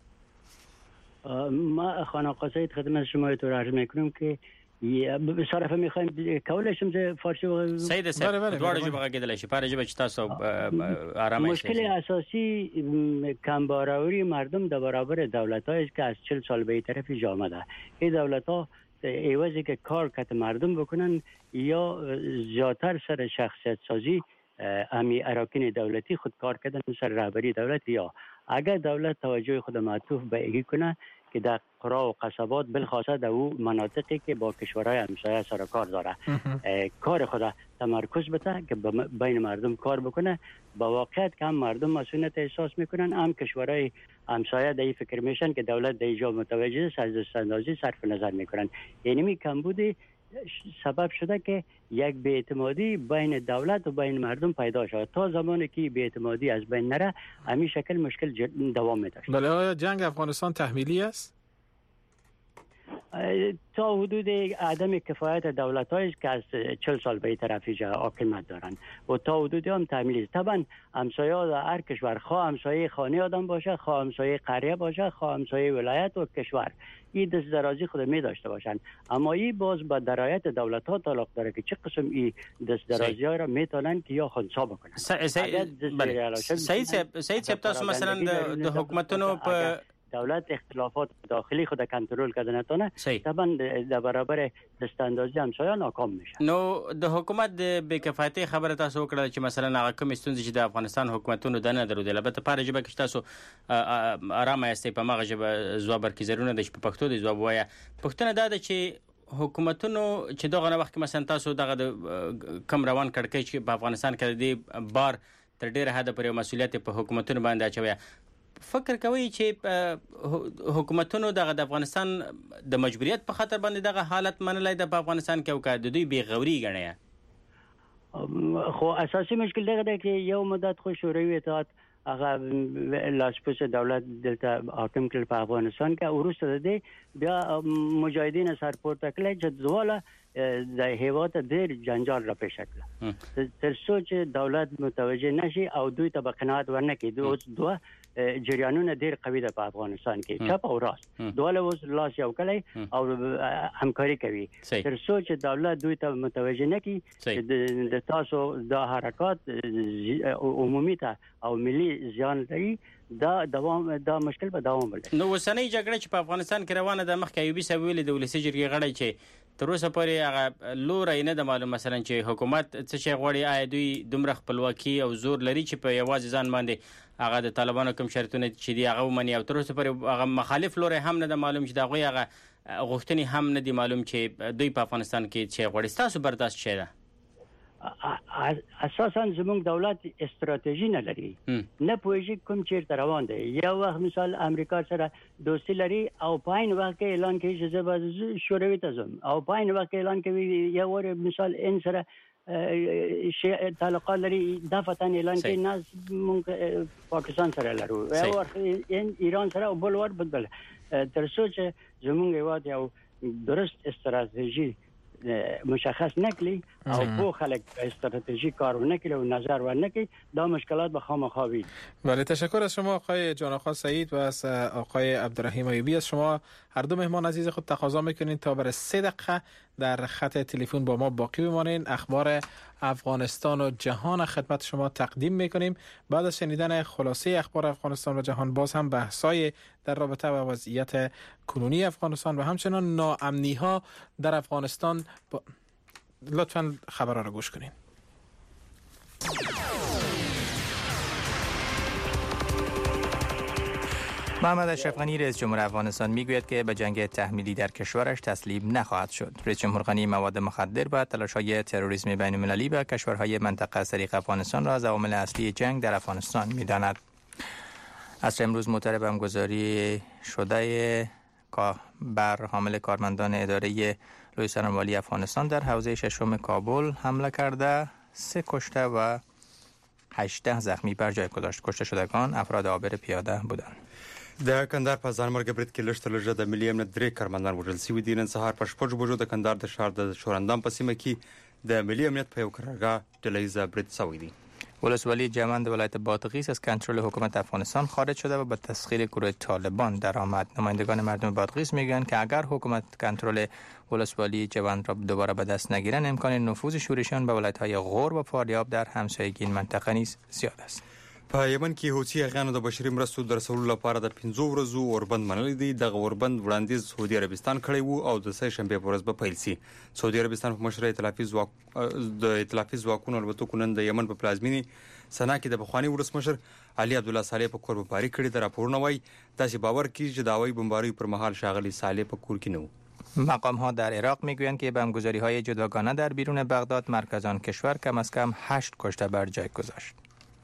ما خانم آقا سعید خدمت شما اطلاع عرض می‌کنم که بصرف میخوایم کولشم فارسی و سید صاحب دوار جو بغیدل شي پاره جبه تاسو آرام مشکل اساسی کمباراوری مردم در برابر دولت‌ها است که از 40 سال به طرف جا آمده. این دولت‌ها ایوازی که کار کت مردم بکنن یا زیاتر سر شخصیت سازی امی اراکین دولتی خود کار کردن سر رهبری دولت، یا اگر دولت توجه خود معطوف به ایگی کنه که در قرا و قصبات بالخاصه در او مناطقی که با کشورهای همسایه سر کار داره کار خود تمرکز بده که بین مردم کار بکنه. با واقعیت که هم مردم مسئولیت احساس میکنن، هم کشورهای همسایه در این فکر میشن که دولت در اینجا متوجه است، از دستاندازی صرف نظر میکنن. یعنی می کمبودی سبب شده که یک بی‌اعتمادی بین دولت و بین مردم پیدا شد. تا زمانی که بی‌اعتمادی از بین نره همین شکل مشکل دوام می‌داشت. بله، آیا جنگ افغانستان تحمیلی است؟ تا حدود عدم کفایت دولت‌هایی است که از 40 سال به طرف حاکمیت دارند و تا حدودی هم تحمیلی است. طبعا همسایه‌ها در هر کشور، خواه همسایه خانه آدم باشه، خواه همسایه قریه باشه، خواه همسایه ولایت و کشور، این دست درازی خود می داشته باشند. اما این باز با درایت دولت‌ها تعلق داره که چه قسم این دست درازی‌ها را میتونن که یا خنثی بکنن. سعید تاسو مثلا د حکومتونو په دولت اختلافات داخلی خود کنترل کرده نتونه، طبعا در برابر دستاندازی همسایه ناکام میشه. نو د حکومت د بی‌کفایتی خبره تاسو وکړه چې مثلا هغه کوم ستونزې چې د افغانستان حکومتونو دنه درلودل، البته په جبه کې تاسو آرام یاستئ په مغه جبه ځواب ورکړئ، زرونه د په پښتو د ځواب وایي. پښتنه دا ده چې حکومتونو چې دغه وخت کې مثلا تاسو دغه کم روان کړکې چې په افغانستان کې د بار تر ډیره حد پورې مسؤلیت په حکومتونو باندې اچوي، فکر کوي چې حکومتونو دغه د افغانستان د مجبوریت په خاطر باندې دغه حالت منلای د افغانستان کې او که د دوی بې غوري ګڼي؟ خو اساسي مشکل دغه دی چې یو مدت خو شوروي اتحاد هغه لاسپوڅ دولت دلته حاکم کړل په افغانستان کې، وروسته د بیا مجاهدین سرپورته کړل چې دواله د هیواد ډېر جنجال را پیښ کړل تر څو چې دولت متوجه نشي او دوی ته به قناعت ورنکړي. دوه جریانونه ډېر قوي ده په افغانستان کې، چپ او راست، دواله اوس لاس یو کړی او همکاري کوي تر څو چې دولت دوی ته متوجه نکړي د تاسو د حرکات عمومي ته او ملي زیان لري. دا مشکل به دوام ولري. نو وسنۍ جګړه چې په افغانستان کې روانه ده، مخکې ایوبي صاحب ویلي د ولسي جرګې غړی چې تر اوسه پورې هغه لوری نه ده معلوم، مثلا چې حکومت څه شی غواړي، آیا دوی دومره خپلواکي او زور لري چې په یوازې ځان باندې هغه د طالبانو کوم شرطونه چې دی هغه ومني، او تر اوسه پورې هغه مخالف لوری هم نه ده معلوم چې د هغوی هغه غوښتنې هم نه دي معلوم چې دوی په افغانستان کې څه غواړي. ستاسو برداشت څه ده؟ اساسا زموږ دولت استراتیژي نه لري، نه پوهیږي کوم چیرته روان دی. یو وخت مثال امریکا سره دوستی لري او پاین وخت کې اعلان کوي چې زه به شوروي ته ځم، او پاین وخت کې اعلان کوي یو ور مثال ان سره تعلقات لري، دفتن اعلان کوي نه موږ پاکستان سره لرو، یو وخت ایران سره او بل ور بدل. تر څو چې زموږ هیواد یو درست استراتیژی مشخص نکلی او بو خلق استراتژی کار نکلی و نظر و نکلی، دا مشکلات به خامخا وید. بله، تشکر از شما آقای جان آقا سعید و از آقای عبدالرحیم ایوبی. از شما هر دو مهمان عزیز خود تقاضا میکنین تا برای 3 دقیقه در خط تلفن با ما باقی بمانین. اخبار افغانستان و جهان خدمت شما تقدیم میکنیم. بعد از شنیدن خلاصه اخبار افغانستان و جهان باز هم بحثای در رابطه با وضعیت کنونی افغانستان و همچنان ناامنی ها در افغانستان لطفاً خبرها را گوش کنین. محمد اشرف غنی رئیس جمهور افغانستان میگوید که به جنگ تحمیلی در کشورش تسلیم نخواهد شد. رئیس جمهور غنی مواد مخدر و تلاش‌های تروریسم بین‌المللی و کشورهای منطقه از طریق افغانستان را از عوامل اصلی جنگ در افغانستان می‌داند. عصر امروز مطرب همگذاری شده بر حامل کارمندان اداره لوی سرانوالی افغانستان در حوزه ششم کابل حمله کرده 3 کشته و 18 زخمی بر جای گذاشت. کشته شدگان افراد عابر پیاده بودند. د کندهار په ځانمرګ برید کې لږ تر لږه د ملي امنیت 3 کارمندان وژل شوي دي. نن سهار په 6 بجو د کندهار د ښار د شورندام په سیمه کې د ملي امنیت په یو قرارګاه ډله‌ییز برید شوی دی. ولسوالی جمند ولایت بادغیس از کنترل حکومت افغانستان خارج شده و به تسخیر گروه طالبان درآمد. نمایندگان مردم بادغیس میگویند که اگر حکومت کنترل ولسوالی جمند را دوباره به دست نگیرند امکان نفوذ شورشیان به ولایت‌های غور و فاریاب در همسایگی این منطقه نیز زیاد است. په یمن کې حوثي اغیانو د بشري مرستو د رسولو لپاره د 15 ورځو اوربند منلي دي. دغه اوربند وړاندیز سعودي عربستان کړی وو او د سه شنبه په ورځ به پیل شي. سعودي عربستان په مشرۍ ائتلافي ځواکونو البته نن د یمن په پلازمینی سنا کې د بخوانی ولسمشر علي عبدالله صالح په کور بمباري کړې. د راپورونه وایي داسې باور کیږي چې داوی بمباری پر مهال شاغلي صالح په کور کې نه و. مقام ها در عراق میگویند که بمبگذاری های جداگانه در بیرون بغداد مرکز آن کشور کم از کم 8 کشته بر جای گذاشت.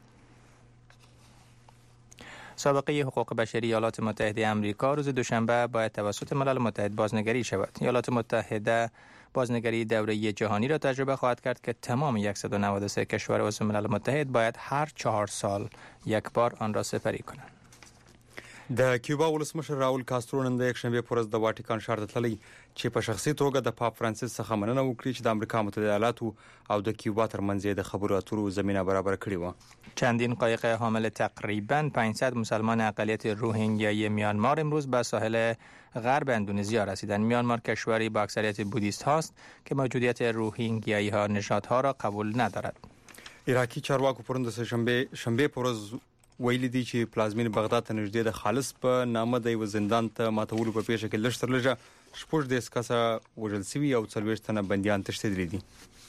سابقه حقوق بشری ایالات متحده آمریکا روز دوشنبه باید توسط ملل متحد بازنگری شود. ایالات متحده بازنگری دوره‌ای جهانی را تجربه خواهد کرد که تمام 193 کشور عضو ملل متحد باید هر 4 سال یک بار آن را سپری کنند. د کیوبا ولسمشر راول کاسترو نن د یک شنبه پر ورځ د واټیکان ښار ته تللی چې په شخصي توګه د پاپ فرانسیس څخه مننه وکړي چې د امریکا متحده ایالاتو او د کیوبا ترمنځ د خبرو اترو زمینه برابر کړې و. چندین قایق حامل تقریباً 500 مسلمان اقلیت روهینگیایی میانمار امروز به ساحل غرب اندونزیا رسیدند. میانمار کشوری با اکثریت بودیست هاست که موجودیت روهینگیایی ها نژادها را قبول ندارد. عراقی چارواکو پرون د شنبه پر ورځ ویلي دي چې پلازمین بغداد ته نږدې د خالص په نامه د یو زندان ته ماتولو په پیښه کې لږ تر لږه 14 کسه وژل شوي او 40 تنه بندیان تښتېدلي دي.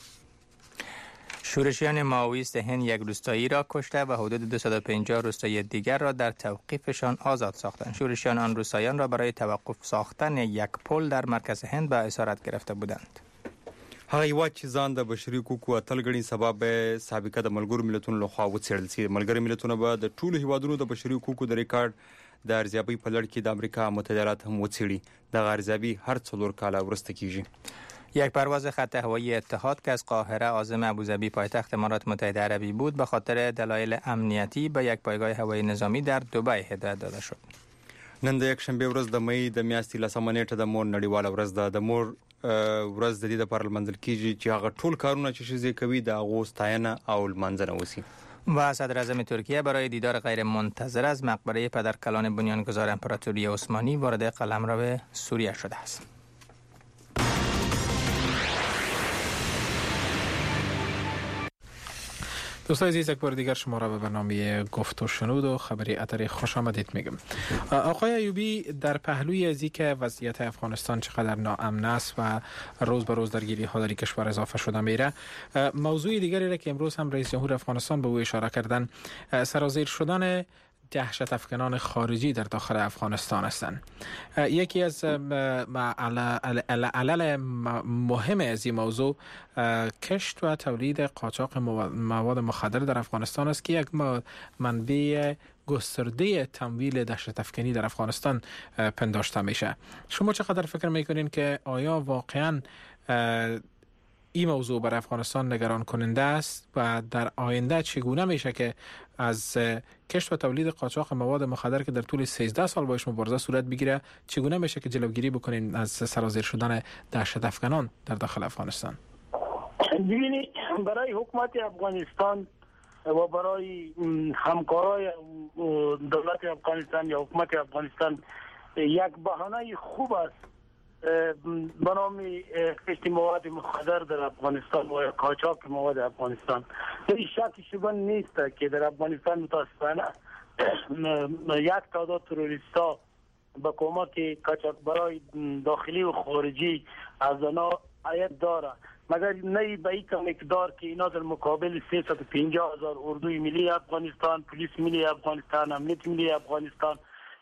شورشیان ماویست هند یک روستایی را کشته و حدود 250 روستایی دیگر را در توقیفشان آزاد ساختند. شورشیان آن روستاییان را برای توقف ساختن یک پل در مرکز هند به اسارت گرفته بودند. هغه یو چې ځان د بشري حقوقو اتل غړي سبب سابقه د ملګرو ملتونو لخوا وڅېړل شي. ملګري ملتونه به د ټولو هیوادونو د بشري حقوقو د ریکارډ د ارزیابۍ په لړ کې د امریکا متحده ایالات هم وڅېړي. د ارزیابي هر 4 کاله وروسته کیږي. یک پرواز خط هوایی اتحاد که از قاهره عاصمه ابوظبی پایتخت امارات متحده عربی بود به خاطر دلایل امنیتی به یک پایگاه هوایی نظامی در دبی هدایت داده شد. نن د یک شنبه ورځ د مې د میاشتې لسمه نیټه د مور نړیواله ورځ ده. د مور ورځ د دې لپاره لمانځل کیږي چې هغه ټول کارونه چې ښځې کوي د هغو ستاینه او لمانځنه وشي. و صدر اعظم ترکیه برای دیدار غیر منتظر از مقبره پدرکلان بنیانگذار امپراتوری عثمانی وارد قلمرو سوریه شده است. دوستان عزیز یک بار دیگر شما را به برنامه گفت و شنود و خبری اتر خوش آمدید میگم. آقای ایوبی در پهلوی از اینکه وضعیت افغانستان چقدر ناامن است و روز به روز درگیری ها در کشور اضافه شده میره، موضوع دیگری را که امروز هم رئیس جمهور افغانستان به او اشاره کردن سرازیر شدن دهشت افکنان خارجی در داخل افغانستان هستند. یکی از علل مهم از این موضوع کشت و تولید قاچاق مواد مخدر در افغانستان است که یک منبع گسترده تمویل دهشت افکنی در افغانستان پنداشته میشه. شما چقدر فکر میکنین که آیا واقعا این موضوع بر افغانستان نگران کننده است و در آینده چگونه میشه که از کشت و تولید قاچاق مواد مخدر که در طول 13 سال باش مبارزه صورت بگیره چگونه میشه که جلوگیری بکنین از سرازیر شدن دهشت افکنان در داخل افغانستان؟ ببینید برای حکومت افغانستان و برای همکارای دولت افغانستان یا حکومت افغانستان یک بهانه خوب است به نام کشت مواد مخدر در افغانستان و قاچاق مواد افغانستان. در شک شبه نیست که در افغانستان متاسفانه یک تعداد تروریستا با کمک قاچاقبرای داخلی و خارجی از آنها عاید داره، مگر نه به این مقدار که اینا در مقابل 350,000 اردوی ملی افغانستان، پلیس ملی افغانستان، امنیت ملی افغانستان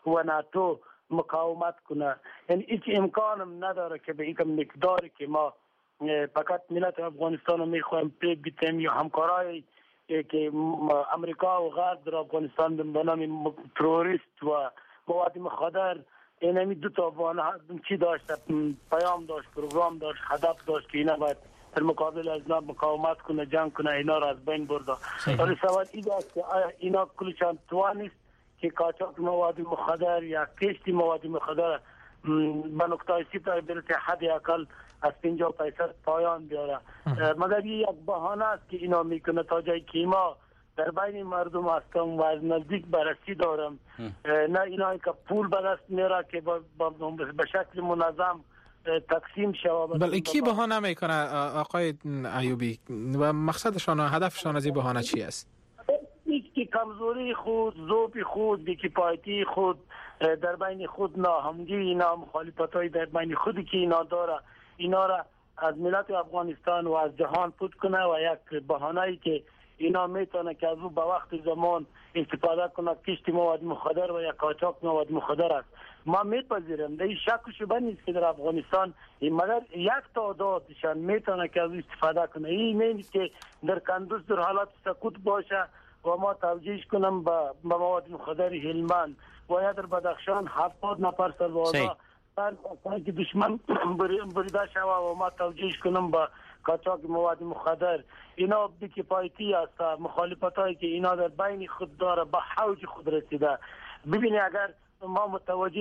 و ناتو مقاومت کنه. یعنی هیچ امکانم نداره که به این مقداری که ما فقط ملت افغانستان رو میخوایم بگیریم یا همکارای که امریکا و غرب در افغانستان به نام تروریست و مواد مخدر اینمی دو تا چی داشت، پیام داشت، پروگرام داشت، هدف داشت که اینا باید در مقابل از اینا مقاومت کنه، جنگ کنه، اینا را از بین برده. ولی سوال این است که آیا اینا کلشان توانست که قاچاق مواد مخدر یا کشت مواد مخدر به نقطه صفر برسه حد اقل از 50% پایان بیاره؟ مگر یک بهانه است که اینا میکنه تا جایی که ما در بین مردم هستم و از نزدیک بررسی دارم، نه اینا که پول به دست میاره که به شکل منظم تقسیم شود. بله کی بهانه میکنه آقای ایوبی و مقصدشان و هدفشان از این بهانه چی است؟ که کمزوری خود، ذوق خود، بی‌کفایتی خود، در بین خود ناهمگی، اینا مخالفتای در بین خودی که اینا داره، اینا را از ملت افغانستان و از جهان پود کنه و یک بهانه‌ای که اینا میتونه که از او به وقت زمان استفاده کنه کشت مواد مخدر و یا قاچاق مواد مخدر است. ما میپذیریم، در این شک و شبهه نیست که در افغانستان مگر یک تعدادشان میتونه که از او استفاده کنه. این نیست که در کندوز در حالت سکوت باشه و ما توجیهش کنم به مواد مخدر هلمند و یا در بدخشان 70 نفر سربازا که دشمن بریده شوه و ما توجیهش کنم به قاچاق مواد مخدر. اینا بی‌کفایتی است، مخالفتایی که اینا در بین خود داره به حوج خود رسیده. ببینید اگر ما متوجه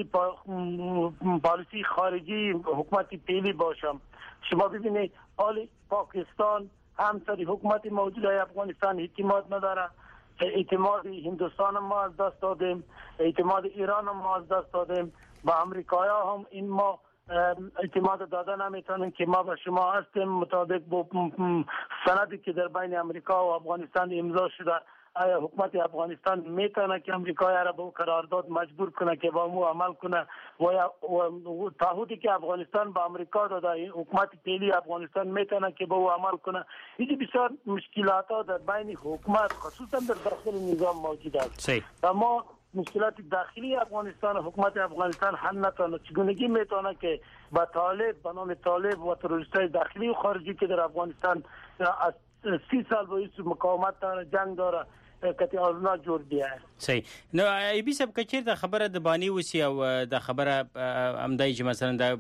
پالیسی خارجی حکومت پیلی باشم، شما ببینید حال پاکستان همسر حکومت موجود افغانستان اعتماد نداره، اعتماد هندوستان ما از دست دادیم، اعتماد ایران ما از دست دادیم، با امریکایا هم این ما اعتماد داده نمیتونن که ما به شما هستیم مطابق با سندی که در بین امریکا و افغانستان امضا شده. آیا حکومت افغانستان میتونه که امریکا را به اون قرارداد مجبور کنه که با مو عمل کنه و یا تعهدی که افغانستان با امریکا داده حکومت پیلی افغانستان میتونه که با او عمل کنه؟ این بسیار مشکلات ها در بین حکومت خصوصا در داخل نظام موجود است. اما مشکلات داخلی افغانستان حکومت افغانستان حل نتونه. چگونگی میتونه که با طالب به نام طالب و تروریستای داخلی و خارجی که در افغانستان از 30 سال باید مقاومت داره، جنگ داره، کتی آزنا جوړ بیا. صحیح. نو ایبي صاحب کچیر د خبره د بانی وسی او د خبره امدای چې مثلا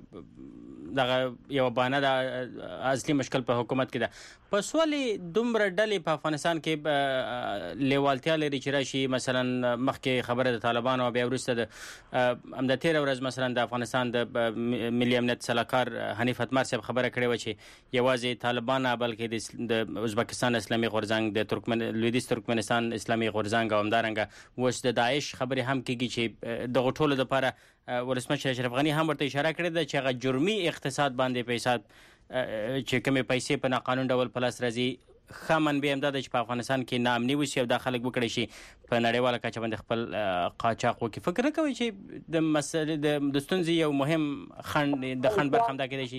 د یو بانه د اصلي مشکل په حکومت کې ده په سوالي دومره ډلې په افغانستان کې لیوالتیا لري چې راشي مثلا مخکې خبره د طالبانو او بیا وروسته د امد تیر ورځ مثلا د افغانستان د ملي امنیت سلاکار حنیف اتمر صاحب خبره کړې و چې یوازې طالبان بلکې د ازبکستان اسلامي غورځنګ د ترکمن لویدیځ ترکمنستان اسلامي غورځنګ او همدارنګه وس د داعش خبرې هم کېږي چې د غټولو لپاره ولسمشر اشرف غنی هم ورته اشاره کړې ده چې هغه جرمي اقتصاد باندې پیسې چې کومې پیسې په ناقانون ډول پلاس راځي خامن به امداد چې په افغانستان کې نامني وسی او د خلک وکړي شي په نړیواله کچه باندې خپل قاچاق وکړي. فکر کوي چې د مسلې د ستونزې یو مهم خنډ د خنډ برخه همدا کېدای شي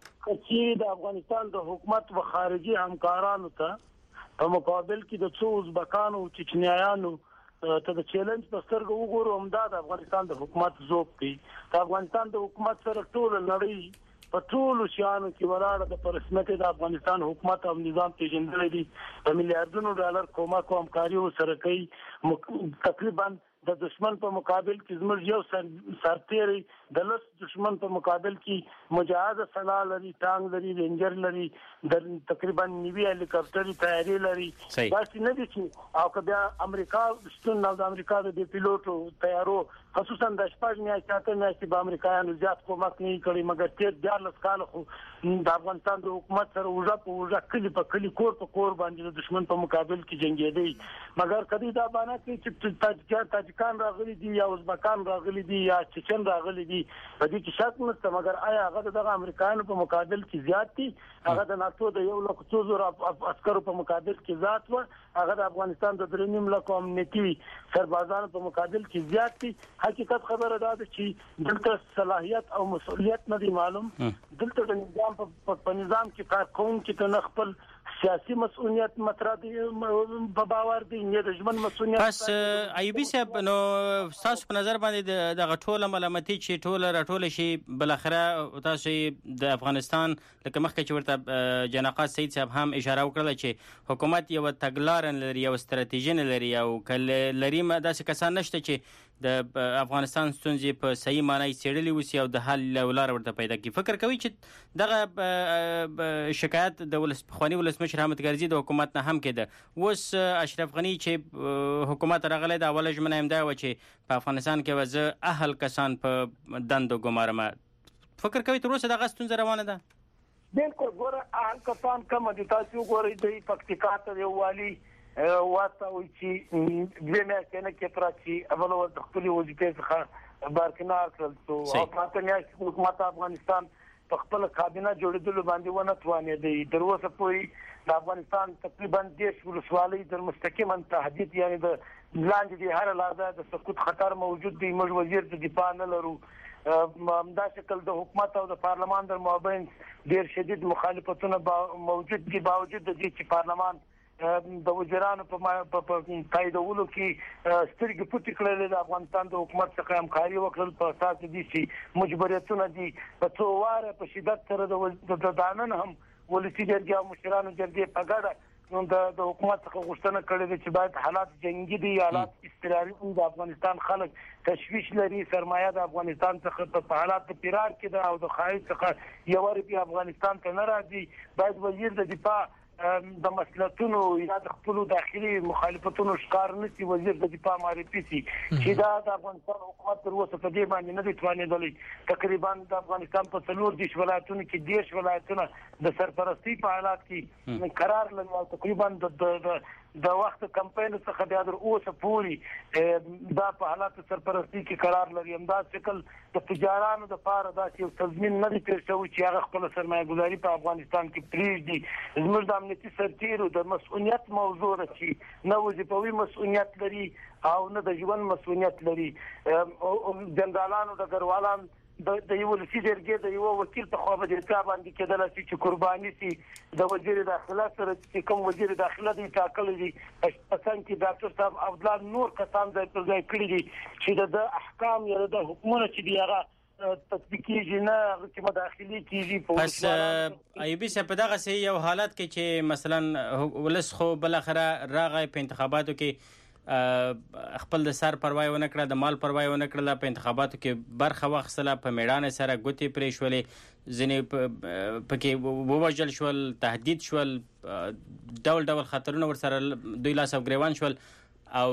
چې د افغانستان د حکومت و خارجي همکارانو ته په مقابل کې د څو ازبکانو چچنیایانو ته د چیلنج په سترګه وګورو. همدا د افغانستان د حکومت ذوق دی. د افغانستان د حکومت سره ټول نړۍ په ټولو شیانو کې ولاړه د پرسمت د افغانستان حکومت او نظام پیژندل دي. په میلیارډونو ډالر کومک او همکاري سره کوي. تقریبا د دشمن په مقابل کې زموږ یو سرتیری د لس دشمن په مقابل کې مجهز سلاح لري، ټانک لري، رینجر لري، د تقریبا نیوی هلیکاپټر تیاری لري. دا چې نه دي چې او که بیا امریکا شتون د امریکا د پیلوټو تیارو خصوصا د شپږ میاشتې میاشتې به امریکایانو زیات کومک نه کړی، مګر تیر 14 کال خو د افغانستان د حکومت سره وژه په وژه کلی په کلی کور په کور باندې د دشمن په مقابل کې جنگېدی. مګر کدی دا باندې چې تاجکان راغلي دي یا ازبکان راغلي دي یا چچن راغلي دي په دې کې شک نشته. مګر آیا هغه دغه امریکایانو په مقابل کې زیات دي؟ هغه د ناتو د 1,200,000 عسکرو په مقابل کې زیات و؟ هغه د افغانستان د 3.5 لک امنیتي سربازانو په مقابل کې زیات دي؟ حقیقت خبره ده چې دلته صلاحیت او مسؤلیت نه دی معلوم. دلته د نظام په نظام کې کارکونکي ته خپل سیاسي مسؤلیت مطرح دي په باور دي نه د ژوند مسؤلیت. پس ایوبي صاحب نو تاسو په نظر باندې د غټوله ملامتي چې ټوله راټوله شي بل اخره تاسو د افغانستان لکه مخکې چې ورته جناقات سید صاحب هم اشاره وکړه چې حکومت یو تګلارن لري او ستراتیژي لري او کله لري ما داسې کسان نشته چې د افغانستان ستونزې په صحیح معنی څېړلې وسی او د حل لار ورته پیدا کړي. فکر کوي چې دغه شکایت د پخواني ولسمشر حامد کرزي د حکومت نه هم کېده. اوس اشرف غني چې حکومت راغلی د اوله ژمنه همدا وه چې په افغانستان کې به زه اهل کسان په دندو ګمارم. فکر کوي تر اوسه دغه ستونزه روانه ده؟ بالکل ګوره اهل کسان کم دي. تاسو وګورئ د پکتیکا ته یو والي واتاوي چې دوی میاشتې نه کې پراچي اول ول د خپل وظیفې څخه بارکنار کړل شو او پاتې میاشتې حکومت افغانستان په خپل کابینه جوړېدلو باندې ونه توانېدی. تر اوسه پورې د افغانستان تقریبا 10 ولسوالۍ د مستقیما تهدید یعنی د لاندې د هر لحظه د سقوط خطر موجود دی. موږ وزیر د دفاع نه لرو. همدا شکل د حکومت او د پارلمان در مابین ډېر شدید مخالفتونه موجود دي باوجود د دې چې پارلمان د وزیرانو په تاییدولو کې سترګې پټې کړلې. د افغانستان د حکومت څخه همکاري وکړل په اساس دي چې مجبوریتونه دي په څو واره په شدت سره د دانن هم ولسي جرګې او مشرانو جرګې په ګډه د حکومت څخه غوښتنه کړې ده چې باید حالات جنگي دي حالات استقراري دي. د افغانستان خلک تشویش لري. سرمایه د افغانستان څخه په حالات فرار کې ده او د خارج څخه یو ور افغانستان ته نه راځي. باید وزیر د دفاع د مسلطونو یا د خپل داخلي مخالفتونو ښکار نشي. وزیر د دفاع معرفي شي چې دا د افغانستان حکومت تر اوسه په دې باندې نه دی توانېدلی. تقریبا د افغانستان په 40 ولایتونو کې 10 ولایتونه د سرپرستی په حالات کې قرار لري او تقریبا د وخت کمپاین څخه بیا تر اوسه پورې دا په حالات سرپرستی کې قرار لري. همدا شکل د تجارانو د پاره داسې یو تضمین نه دی تېر شوی چې هغه خپل سرمایه ګذاري په افغانستان کې پرېږدي. زموږ د امنیتي سرتیرو د مسؤلیت موضوع ده چې نه وظیفوي مسؤلیت لري او نه د ژوند مسؤلیت لري. جنرالانو ډګروالان د یو ولسي جرګې د یو وکیل په خوا باندې ځا باندې کېدل چې قرباني سي د وزیر داخله سره چې کوم وزیر داخله دی ټاکلی دی پسند کې ډاکټر صاحب عبدالله نور کسان ځای پر ځای کړي دي چې د احکام یا د حکمونو چې دی هغه تطبیقیږي نه چې مداخلي کیږي. پس ایوبي صاحب په دغه یو حالت کې چې مثلا ولس خو بل اخره راغی په انتخاباتو کې خپل د سر پروا ونه کړه د مال پروا ونه کړله په انتخاباتو کې برخه واخیستله په میړانه سره ګوتې پرې شولې ځینې پکې ووژل شول تهدید شول ډول ډول خطرونه ورسره دوی لاس او ګریوان شول او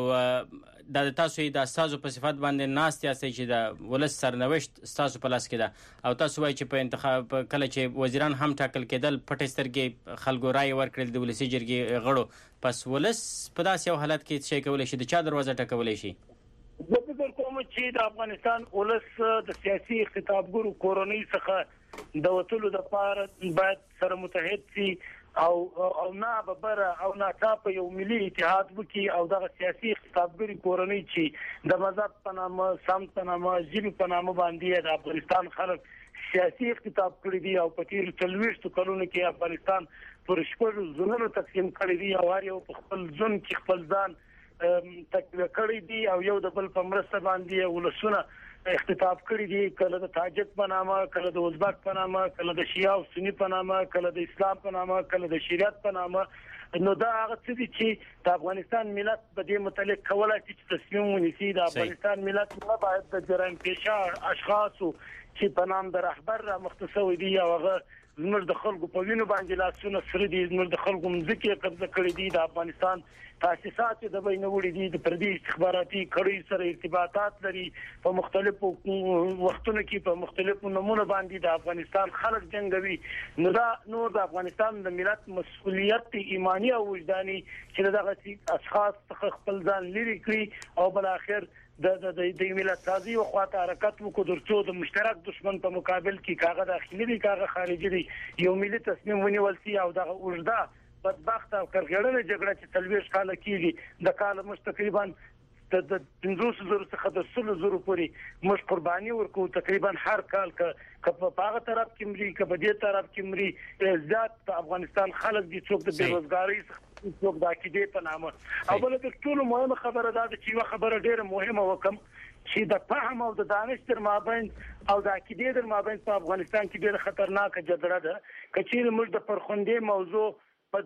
د تاسو د استازو په صفت باندې ناست یاستئ چې د ولس سرنوشت ستاسو په لاس کې ده او تاسو وایي چې په انتخاب کله چې وزیران هم ټاکل کېدل پټې سترګې خلکو رایې ورکړل د ولسي جرګې غړو. پس ولس په داسې یو حالت کې څه کولی شي د چا دروازه ټکولی شي؟ زه فکر کوم چې د افغانستان ولس د سیاسي خطابګرو کورنۍ څخه د وتلو لپاره باید سره متحد شي او نه ببره او نه تاسو یو ملي اتحاد وکي او د سیاسي خطابګری کورنۍ چې د مذهب په نامه سمت په نامه ژبې په نامه باندې د افغانستان خلک سیاسي خطاب کړی دی او په تیر 40 کلونو کې افغانستان پر شپږ زونونو تقسیم کړی دی او هر یو په خپل ځون کې خپل ځان تکوي کړی دی او یو د بل په مرسته باندې ولسونه اختطاف کړی دي کله د تاجک په نامه کله د ازبک په نامه کله د شیعه او سنی په نامه کله د اسلام په نامه کله د شریعت په نامه. نو دا هغه څه دي چې د افغانستان ملت په دې متعلق کولای شي چې تصمیم ونیسي. د افغانستان ملت نه باید د جرائم پیشه اشخاصو چې په نام د رهبر را مختصوي دي او هغه زموږ د خلکو په وینو باندې لاسونه سره دي زموږ د خلکو مځکې قبضه کړې دي. د افغانستان تاسیسات د بینه وړي دي د پردي استخباراتي کړي سره ارتباطات لري په مختلفو وختونو کې په مختلفو نمونه باندې د افغانستان خلک جنگوي. نو دا نور د افغانستان د ملت مسؤلیت ایمانی او وجداني چې دغه اشخاص خپل ځان لري کړی او بل اخر د ملت سازي او خواته حرکت وکړو ترڅو د مشترک دشمن په مقابل کې کاغه داخلي دي کاغه خارجي دي یو ملي تصمیم ونیول سي او دغه اوږده بدبخت او کرغړنه جګړه چې 30 کال کېږي د کال مش تقریبا د 500,000 څخه د 100,000 پورې موږ قرباني ورکو. تقریبا هر کال که په هغه طرف کې مري که په دې طرف کې مري زیات په افغانستان خلک دي څوک د بیروزګاری څوک د عقیدې په نامه. او بل د ټول مهمه خبره ده چې یو خبره ډیره مهمه وکم چې د فهم او د دانش تر مابین او د عقیدې تر مابین په افغانستان کې ډیره خطرناک جګړه ده. کچېر موږ د پرخوندې موضوع په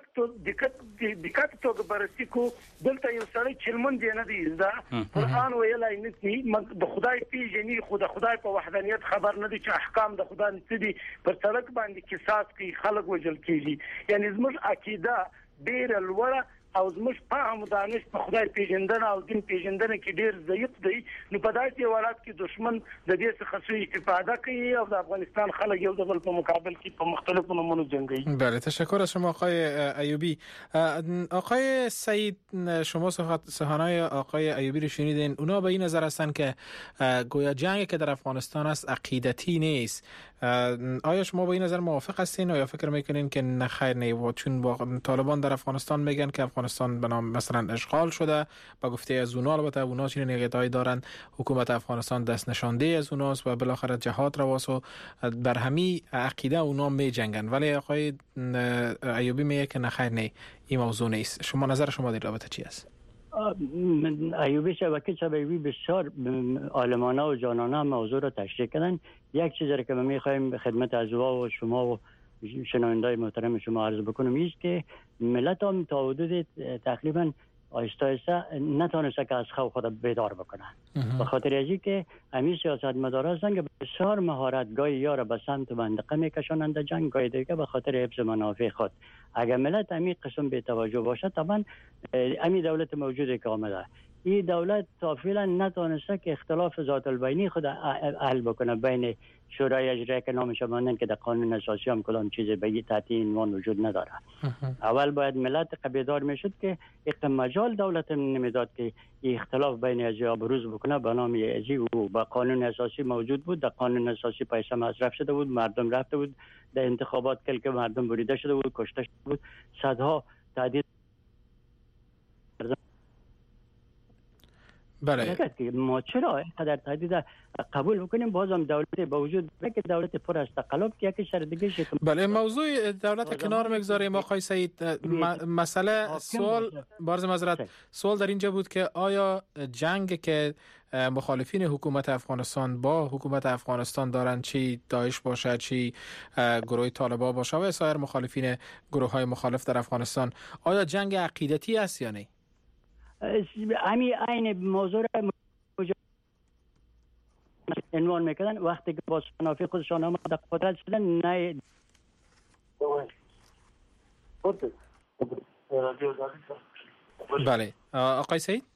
دقت توګه بررسي کو دلته یو سړی چلمن دی نه دی زده قرآن ویلای نسی د خدای پیژني خو د خدای په وحدانیت خبر نه دی چې احکام د خدای نسی دي پر سړک باندې قصاص کوي خلک وژل کیږي. یعنی زموږ عقیده ډیره لوړه او زموږ فهم دانش په خدای پیژندنه او دین پیژندنه کې ډیر ضعیف دی. نو په داسې حالات کې دشمن د دې څخه سوء استفاده کوي او د افغانستان خلک یو د بل په مقابل کې په مختلفو نمونو جنگي. بله تشکر از شما آقای ایوبی. آقای سعید شما سخنهای آقای ایوبی رو شنیدین. اونا به این نظر هستن که گویا جنگی که در افغانستان است عقیدتی نیست. آیا شما با این نظر موافق هستین یا فکر میکنین که نه خیر نه؟ چون طالبان در افغانستان میگن که افغانستان به نام مثلا اشغال شده، با گفته از اونا البته اونا چنین ادعایی دارن حکومت افغانستان دست نشانده از اوناست و بالاخره جهاد رواست و بر همین عقیده اونا میجنگن. ولی آقای ایوبی میگه که نه خیر نه این موضوع نیست. شما نظر شما در رابطه چی است؟ ایوبی شبکه بسیار عالمانه و جانانه موضوع را تشریح کردن. یک چیزی را که ما می‌خوایم خدمت ازوا و شما و شنونده‌های محترم شما عرض بکنم است که ملت هم تا حدود تقریبا آهسته آهسته نتونسته که از خواب خود بیدار بکنن. به خاطر ازی که همین سیاستمدارا هستن که بسیار مهارت گاهی یا را به سمت منطقه میکشانند جنگ، گاهی دیگه به خاطر حفظ منافع خود. اگر ملت همین قسم بی توجه باشه طبعا همین دولت موجودی که آمده این دولت تا فعلا نتونسته که اختلاف ذات البینی خود حل بکنه بین شورای اجرایی که نامش ماندن که در قانون اساسی هم کلام چیزی به تحت عنوان وجود نداره. اول باید ملت بیدار میشد که یک مجال دولت نمیداد که اختلاف بین ازیا بروز بکنه به نام ازی و با قانون اساسی موجود بود. در قانون اساسی پیسه مصرف شده بود، مردم رفته بود در انتخابات که مردم بریده شده بود، کشته شده بود، صدها تعدید. بله ما چرا اینقدر تهدید قبول بکنیم؟ بازم دولت با وجود که دولت پر از تقلب که یک شر دیگه شکل. بله موضوع دولت کنار میگذاریم آقای سعید. مسئله سوال بارز معذرت سوال در اینجا بود که آیا جنگ که مخالفین حکومت افغانستان با حکومت افغانستان دارن، چی داعش باشه چی گروه طالبان باشه و سایر مخالفین گروه های مخالف در افغانستان، آیا جنگ عقیدتی است یا نه؟ همین این موضوع را عنوان میکنن وقتی که با منافع خودشان آمده قدرت شدن. نه بله آقای سعید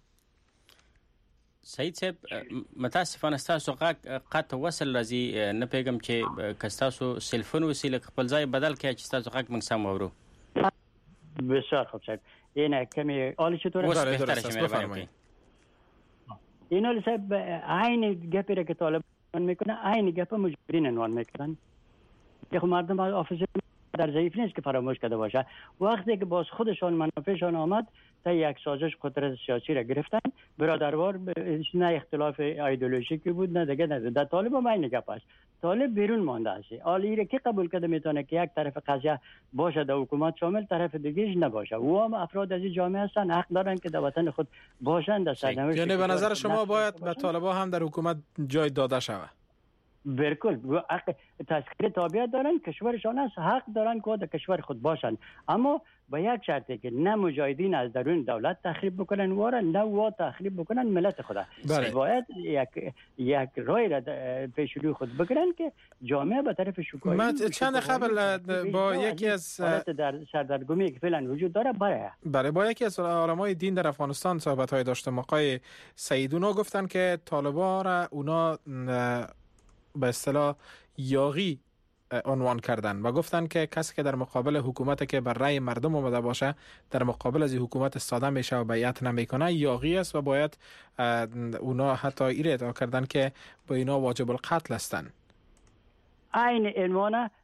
صاحب متاسفانه تاسو قطع وصل راځي نه پیغام چې کستاسو سلفون وسیله خپل ځای بدل کړي چې تاسو حق موږ سم اورو. بسیار خوب صاحب. این کمی حالی چطوره؟ بفرمایید. این حالی صاحب عین گپی را که طالبان میکنه عین گپ مجاهدین عنوان میکنن که مردم آفیسر در ضعیف نیست که فراموش کرده باشه. وقتی که باز خودشان منافعشان آمد تا یک سازش قدرت سیاسی را گرفتن برادروار، نه اختلاف ایدئولوژیکی بود نه دیگه نه. در طالب هم این گپ است. طالب بیرون مانده است. حالی را که قبول کرده میتونه که یک طرف قضیه باشه در حکومت شامل، طرف دیگهش نباشه. و هم افراد از این جامعه هستن حق دارن که در وطن خود باشند در سرنوشت. یعنی به نظر شما باید به طالبان هم در حکومت جای داده شود؟ بالکل تذکره تابعیت دارن، کشورشان است، حق دارن که در کشور خود باشن، اما با یک شرطی که نه مجاهدین از درون دولت تخریب بکنن واره نه وا تخریب بکنن ملت خود. باید یک رای را پیش روی خود بگیرن که جامعه به طرف شکوهی. من چند قبل با یکی از در سردرگمی که فعلا وجود داره بله با یکی از علمای دین در افغانستان صحبت‌های داشتم. آقای سعیدونا گفتن که طالبان را اونا به اصطلاح یاغی عنوان کردن و گفتن که کسی که در مقابل حکومتی که بر رأی مردم اومده باشه در مقابل از حکومت استاده میشه و بیعت نمیکنه یاغی است و باید اونا حتی ایره ادعا کردن که با اینا واجب القتل هستن. این عنوان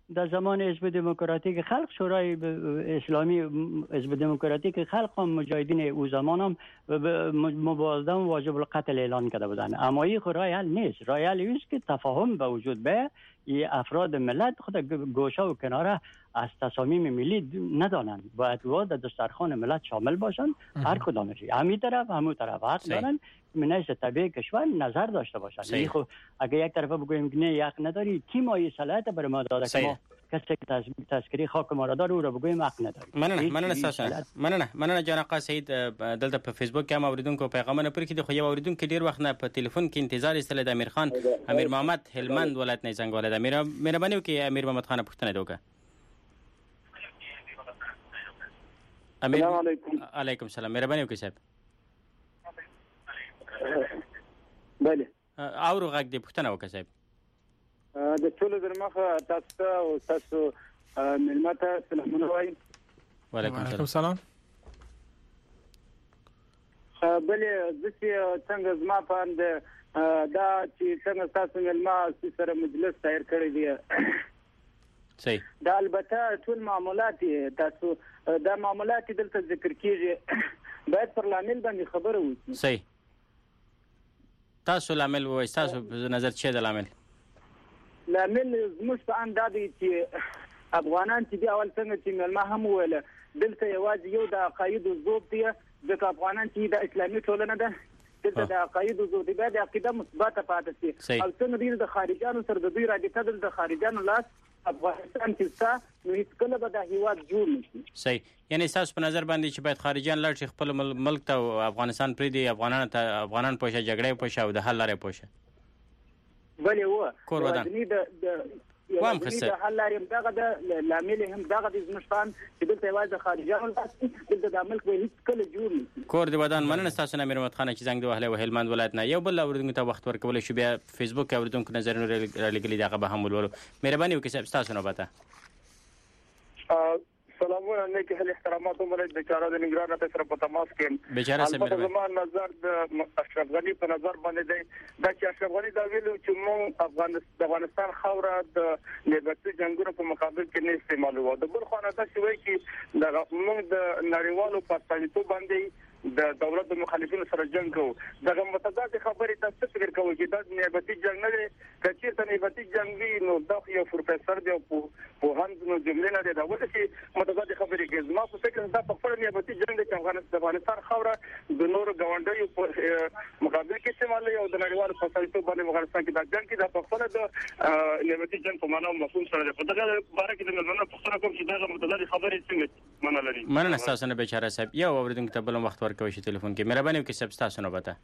در زمان حزب دموکراتیک خلق شورای اسلامی حزب دموکراتیک خلق هم مجاهدین او زمان هم مبارزه واجب القتل اعلان کرده بودند. اما این راه حل نیست. راه حل است که تفاهم به وجود بیاید. افراد ملت خود گوشه و کناره از تصامیم ملی ندانند. باید او در دسترخوان ملت شامل باشند. هر کدامشی همین طرف همون طرف حق دارند. من از طبیعه کشور نظر داشته باشند. خب اگه یک طرف بگوییم که نه حق نداری، کی ما صلاحیت برای ما داده که ما کسی که تذکری خاک ما را داره او را بگوییم حق نداری. مننه جان آقا سید. دلته په فیسبوک کې هم اوریدونکو پیغامونه پرې کړي، خو یو اوریدونکو ډیر وخت نه په ټلیفون کې انتظار ایستل د امیر خان امیر محمد هلمند ولایت نه څنګه ولایت مهرباني وکړئ امیر محمد خان پوښتنه وکړه. امیر علیکم السلام، مهرباني وکړئ صاحب. بله اورو غږ دې پوښتنه وکړه صاحب. د ټولو درمخه تاسو ته او تاسو ملمته سلامونه وایم. وعلیکم السلام. بله زه څنګه زما پاند دا چې څنګه تاسو ملما سره مجلس تایر کړی دی صحیح. دا البته ټول معاملات تاسو دا معاملات دلته ذکر کیږي باید پر لامل باندې خبره وشي. صحیح. تاسو لامل وایي، تاسو نظر څه د لامل زموږ په اندازې چې افغانان چې دی اول څنګه چې ملما هم ویل دلته یوازې یو د عقاید ضوب دی د افغانان چې د اسلامي ټولنه ده دلته د عقاید ضوب دی د عقیده مثبت پاتې شي او څنګه د خارجانو سره د دوی رابطه د خارجانو لاس افغانستان کې څه نو هیڅ کله به د هیواد جوړ نشي. صحیح. یعنی تاسو په نظر باندې چې باید خارجان لاړ شي خپل ملک ته افغانستان پرې دی افغانان پوښه جګړه پوښه او د حل لارې پوښه. بله و کور ودان وام خسته د حل لارې دغه د لامل هم دغه د زمشتان چې دلته یوازې خارجانو لاسي دلته د ملک به هیڅ کله جوړ نشي. کور دی ودان. مننه تاسو نه امیر محمد خان چې زنګ د وهله هلمند ولایت نه یو بل اوریدونکو ته وخت ورکول شو بیا فیسبوک اوریدونکو نظرونه را لګلی دغه به هم ولولو. مهرباني وکړئ تاسو نه پته. سلامونه نیک هل احترامات عمره بیچاره د نگران ته سره په تماس کې بیچاره سره په زمان نظر د اشرف غنی په نظر باندې دی دا چې اشرف غنی دا ویلو چې موږ افغانستان خوره د لیبرټي جنگونو په مقابل کې نه استعمالو و د بل خانه دا چې وایي چې د موږ د نړیوالو پاکستانیتو باندې د دولت د مخالفینو سره جنگ کوو. دغه متضاد خبرې تاسو فکر کوئ چې دا نیابتي جنگ نه دی که چېرته نیابتي جنگ وي نو دا یو پروفیسور دی په هم نو جملې نه دی دا ولې چې متضاد خبرې کوي. زما په فکر دا په خپل نیابتي جنگ دی چې افغانستان خوره د نورو ګاونډیو په مقابل کې استعمالوي او د نړیوالو پاکستانیتو باندې افغانستان کې دا جنگ کې دا په خپل د نیابتي جنگ په معنا او مفهوم سره دی. په دغه باره کې د ملمنو په خبره کوم چې دا متضاد خبرې څنګه معنا لري. مننه تاسو نه بیچاره صاحب. یو اوریدونکو ته بل وخت کوي ټلیفون کې مهرباني وکړئ سب تاسو نه پته.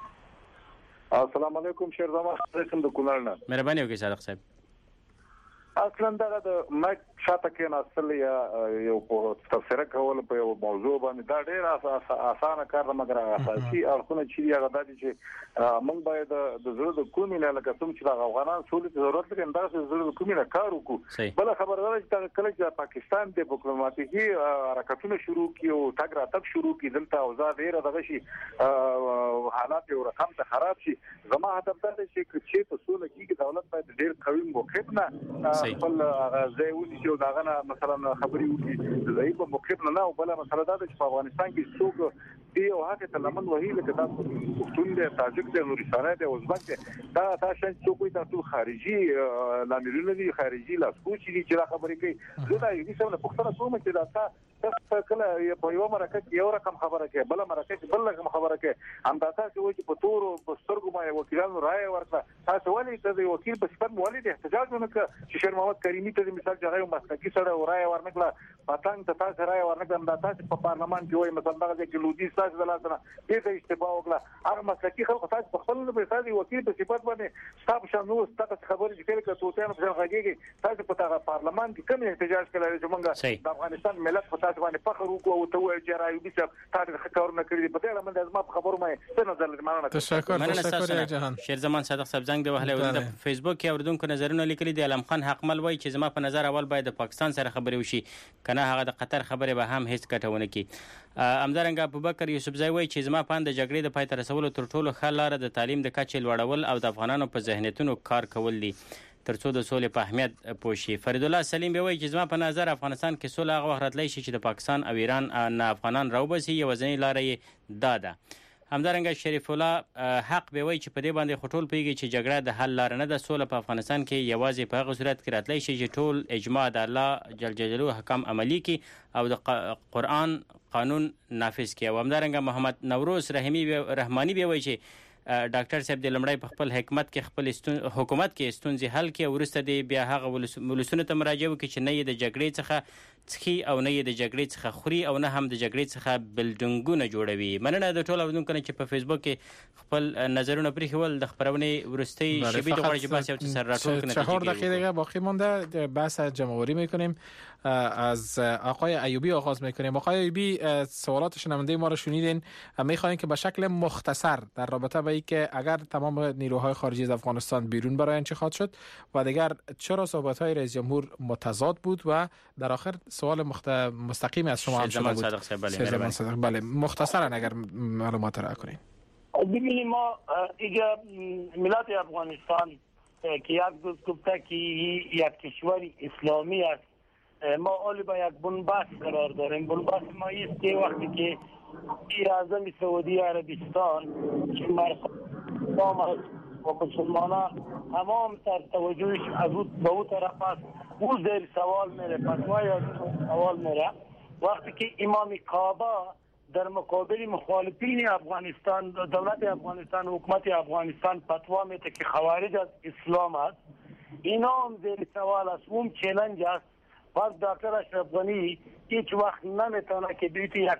السلام علیکم شیرزمان اسم د کونړ. مهرباني وکړئ صادق صاحب. اصلا دا د مایک شاته کې ناستل یا یو په تفسیر کول په یو موضوع باندې دا ډېر اسانه کار نه مګر اساسي اړخونه چې هغه د چې موږ باید د زړه د کومې نه لکه څوم چې د افغانان سولې ضرورت لري دا د زړه د کومې نه کار وکړو. بل خبردار چې کله چې پاکستان د ډیپلوماټیکي حرکتونه شروع کیو تګ را تک شروع کی دلته اوضاع ډېر دغه شي حالات یو رقم ته خراب شي. زما هدف دا دی چې په سولې کې دولت باید ډېر قوي موقف نه خپل ځای ونیسي او داغه مثلا خبري وکړي د ضعیف موقف نه او بل مسله دا چې په افغانستان کې څوک دی او هغه ته لمن وهیله کې تاسو پښتون دی تاجک دی نورستاني دی ازبک دی دا تاسو څوک وي تاسو خارجي لاملونه دي خارجي لاسکوچي دي چې خبرې کوي زه دا یې څه نه پښتنه کوم چې دا تاسو کله په یو مرکه یو رقم خبره کوي بل مرکه بل رقم خبره کوي هم دا تاسو وایي په تور په سترګو ما وکیلانو رائے ورکړه تاسو ولې ته وکیل په صفت مولید احتجاج ونکړه چې شیر محمد کریمی ته مثال جګړه مسلکی سره رائے ورنکړه پاتنګ ته تاسو رائے ورنکړه دا تاسو په پارلمان کې وایي مثلا دا چې لودي تاسو دلته دې اشتباه وکړه هغه مسلکی خلک تاسو په خپل په تاسو وکیل په صفت باندې تاسو شنو تاسو خبرې چې کله توتان په غږیږي تاسو په پارلمان کې کوم احتجاج کړی چې موږ د افغانستان ملت په تاسو باندې فخر وکړو او ته وایي چې رايو چې تاسو خبرونه کړې په دې باندې از ما خبرو مې څه نظر لري. مننه. تشکر جهان. شیرزمان صادق صاحب زنګ د وهله د فیسبوک کې اوردونکو نظرونه لیکلي دي. علم خان حقمل وایي چې زما په نظر اول باید د پاکستان سره خبرې وشي کنه هغه د قطر خبرې به هم هیڅ کټونه کی. امدارنګ ابوبکر یوسفزئی وایي چې زما په د جګړې د پای ته رسولو تر ټولو ښه لار د تعلیم د کچې لوړول او د افغانانو په ذهنیتونو کار کول دي. ترڅو د سولې په اهمیت پوه شي. فرید الله سلیم به وایي چې زما په نظر افغانستان کې سوله هغه وخت راتلی شي چې د پاکستان او ایران نه افغانان راوباسي. یوازینۍ لاره یې دا ده. همدارنګه شریف الله حق به وایي چې په دې باندې خو ټول پوهېږي چې جګړه د حل لاره نه ده. سوله په افغانستان کې یوازې په هغه صورت کې راتلی شي چې ټول اجماع د الله جل جلاله حکم عملي کړي او د قرآن قانون نافذ کړي. او همدارنګه محمد نوروز رحماني به وایي چې ډاکټر صاحب د لمړی په خپل حکومت کې ستونزې حل کړي او وروسته د بیا هغه ولسونو ته مراجعه وکړي چې نه یې د جګړې څخه څخي او نه یې د جګړې څخه خوري او نه هم د جګړې څخه بلډنګونه جوړوي. مننه د ټولو اورېدونکو نه چې په فیسبوک کې خپل نظرونه پرېښول. د خبرونې وروستۍ شیبې د غواړي چې بحث یو څه سر راټول کړو. 4 دقیقه دیگه باقی مونده. بحث جمع‌آوری میکنیم. از آقای ایوبی آغاز میکنیم. آقای ایوبی سوالات شنونده ما رو شنیدین. میخواهیم که به شکل مختصر در رابطه با اینکه اگر تمام نیروهای خارجی از افغانستان بیرون برایند چه خواهد شد و دیگر چرا صحبت‌های رئیس جمهور متضاد بود و در آخر سوال مستقیم از شما هم شده بود. بله مختصرا اگر معلومات را کنین. ببینید ما اینجا ملت افغانستان که یک دوست گفته که یک کشور اسلامی است، ما اولی با یک بنبست قرار داریم. بنبست ما است که وقتی که اعظم سعودی عربستان که مرکز و مسلمانان تمام سر توجهش از به اون طرف است، او زیر سوال میره، فتوای از سوال میره. وقتی که امام کعبه در مقابل مخالفین افغانستان، دولت افغانستان، حکومت افغانستان فتوا میده که خوارج از اسلام است، اینا هم زیر سوال است، اون چالش است. پس دکتر اشرف غنی هیچ وقت نمیتونه که بیت یک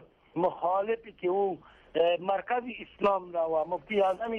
مخالفی که او مرکز اسلام را و مفتی اعظم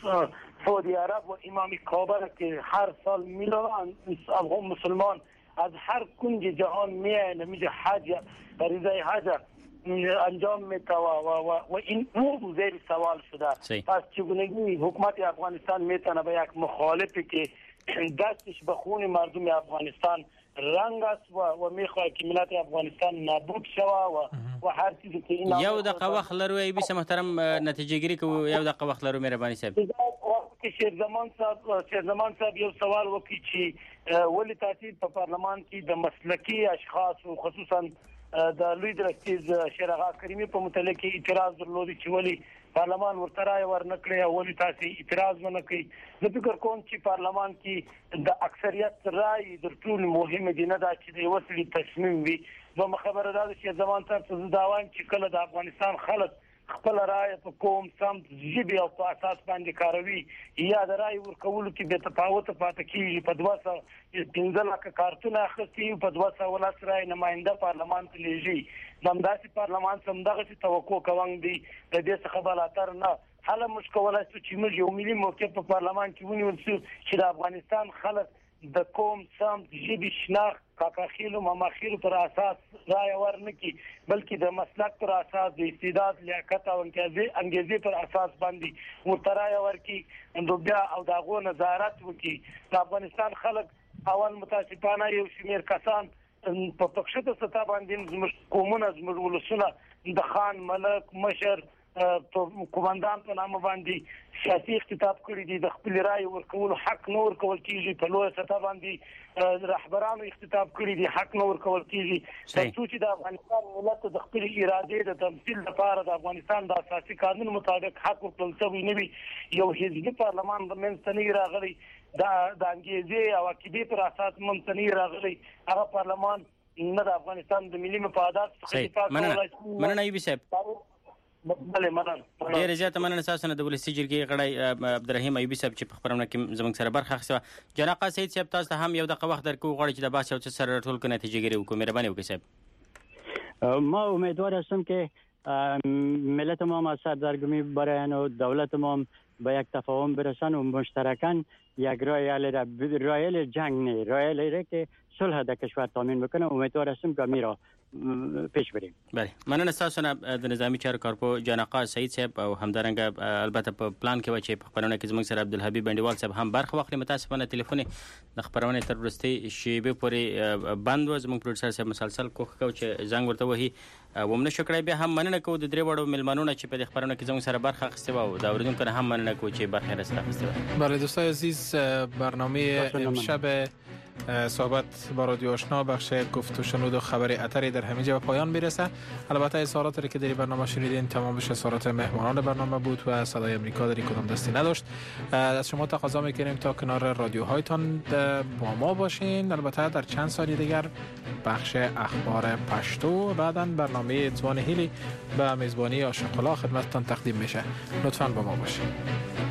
سعودی عرب و امام کعبه را که هر سال میلیون مسلمان از هر کنج جهان میاین میشه حج فریضه حج انجام میده و این او زیر سوال شده. پس چگونگی حکومت افغانستان میتونه به یک مخالفی که دستش به خون مردم افغانستان رنگ است و میخواد که ملت افغانستان نابود شود و هر چیزی که این یو دقیقه وخت لرو ای بیس محترم نتیجه گیری کو یو دقیقه وخت لرو مهرباني صاحب. که شیرزمان صاحب یو سوال وکړي چې ولې تاسو په پارلمان کې د مسلکی اشخاص او خصوصا د لوی درستیز شیراغا کریمی په متعلق اعتراض درلودي چې ولې پارلمان ورته رائے ورنکړي او ولې تاسو اعتراض ونکړي. زه فکر کوم چې پارلمان کې د اکثریت رائے در ټول مهمه دي، نه دا چې د وسلې تصمیم وي. نو خبره ده چې زمان تاسو دا وایم چې کله د افغانستان خلک خپل رائے په کوم سمت ژبه او په اساس باندې کاروي یا د رائے ورکولو کې به تفاوت پاتې کیږي. په 215 لکه کارتونه اخستي په 210 رائے نماینده پارلمان ته لیږي. دمداسي پارلمان سم دغه توقع کوم دي د دې څخه بلاتر نه حالا مشکوله چې موږ یو ملي موقف په پارلمان کې ونیول چې د افغانستان خلک د کوم سمت ژبې شناخت کاکاخیلو مماخیلو پر اساس رائے ورنکي، بلکې د مسلک پر اساس د استعداد لیاقت او انګیزې پر اساس باندې ورته رائے ورکي نو بیا او دغه نظارت وکي. د افغانستان خلک اول متاسفانه یو شمیر کسان په پښتو سطح باندې زموږ قومونه زموږ ولسونه د خان ملک مشر کومندان په نامه باندې سیاسي اختطاف کړی دي. د خپل رائے ورکول حق نور کول کیږي، په لوی سطح باندې رهبرانو اختطاف کړی دي، حق نور کول کیږي. ترڅو چې د افغانستان ملت د خپل اراده د تمثيل لپاره د افغانستان د اساسي قانون مطابق حق ورکول شوی نه وي، یو حزبي پارلمان د منځنۍ راغلي د انګیزې او عقیدې پر اساس منځنۍ راغلي هغه پارلمان نه د افغانستان د ملي مفادات څخه دفاع کوي. مننه ایوبي صاحب. بله مننه. ډېر زیاته مننه تاسو نه د ولسی جرګې غړی عبدالرحیم ایوبي صاحب چې په خبرونه کې زموږ سره برخه اخیسته. جناب قاسید صاحب تاسو ته هم یو دقیقه وخت درکو غواړم چې د بحث یو څه سره ټول کنه نتیجه ګیری وکړو. مهرباني وکړئ صاحب. ما امیدوار هستم که ملت ما هم سردرگمی برایند و دولت ما هم به یک تفاهم برسن و مشترکاً یک رایل جنگ نه، رایل که صلح در کشور تامین بکنه. امیدوار هستم که میرا پیش بریم. بله مننه تاسو نه د نظامی چارو کارپو جناقا سعید صاحب او همدارنګه البته په پلان کې و چې په خبرونه کې زموږ سره عبدالحبیب بندیوال صاحب هم برخه واخلي. متاسفانه ټلیفون د خبرونه تر ورستي شیبه پورې بند و. زموږ پروډوسر صاحب مسلسل کوښښ کوي چې زنګ ورته وهي ومنه شکرای به هم مننه کوو د درې وړو ملمنونو چې په خبرونه کې زموږ سره برخه اخیسته و او دا اوریدونکو هم مننه کوو چې برخه راستنه اخیسته و. بله دوستان عزیز برنامه امشب صحبت با رادیو آشنا بخش گفت و شنود و خبر اتری در همینجا به پایان میرسه. البته اظهاراتی که در برنامه شنیدین تمامش اظهارات مهمانان برنامه بود و صدای امریکا در کدام دستی نداشت. از شما تقاضا میکنیم تا کنار رادیوهایتان با ما باشین. البته در چند ثانیه دیگر بخش اخبار پشتو بعداً برنامه زبان هیلی به میزبانی آشقلا خدمتتان تقدیم میشه. لطفاً با ما باشین.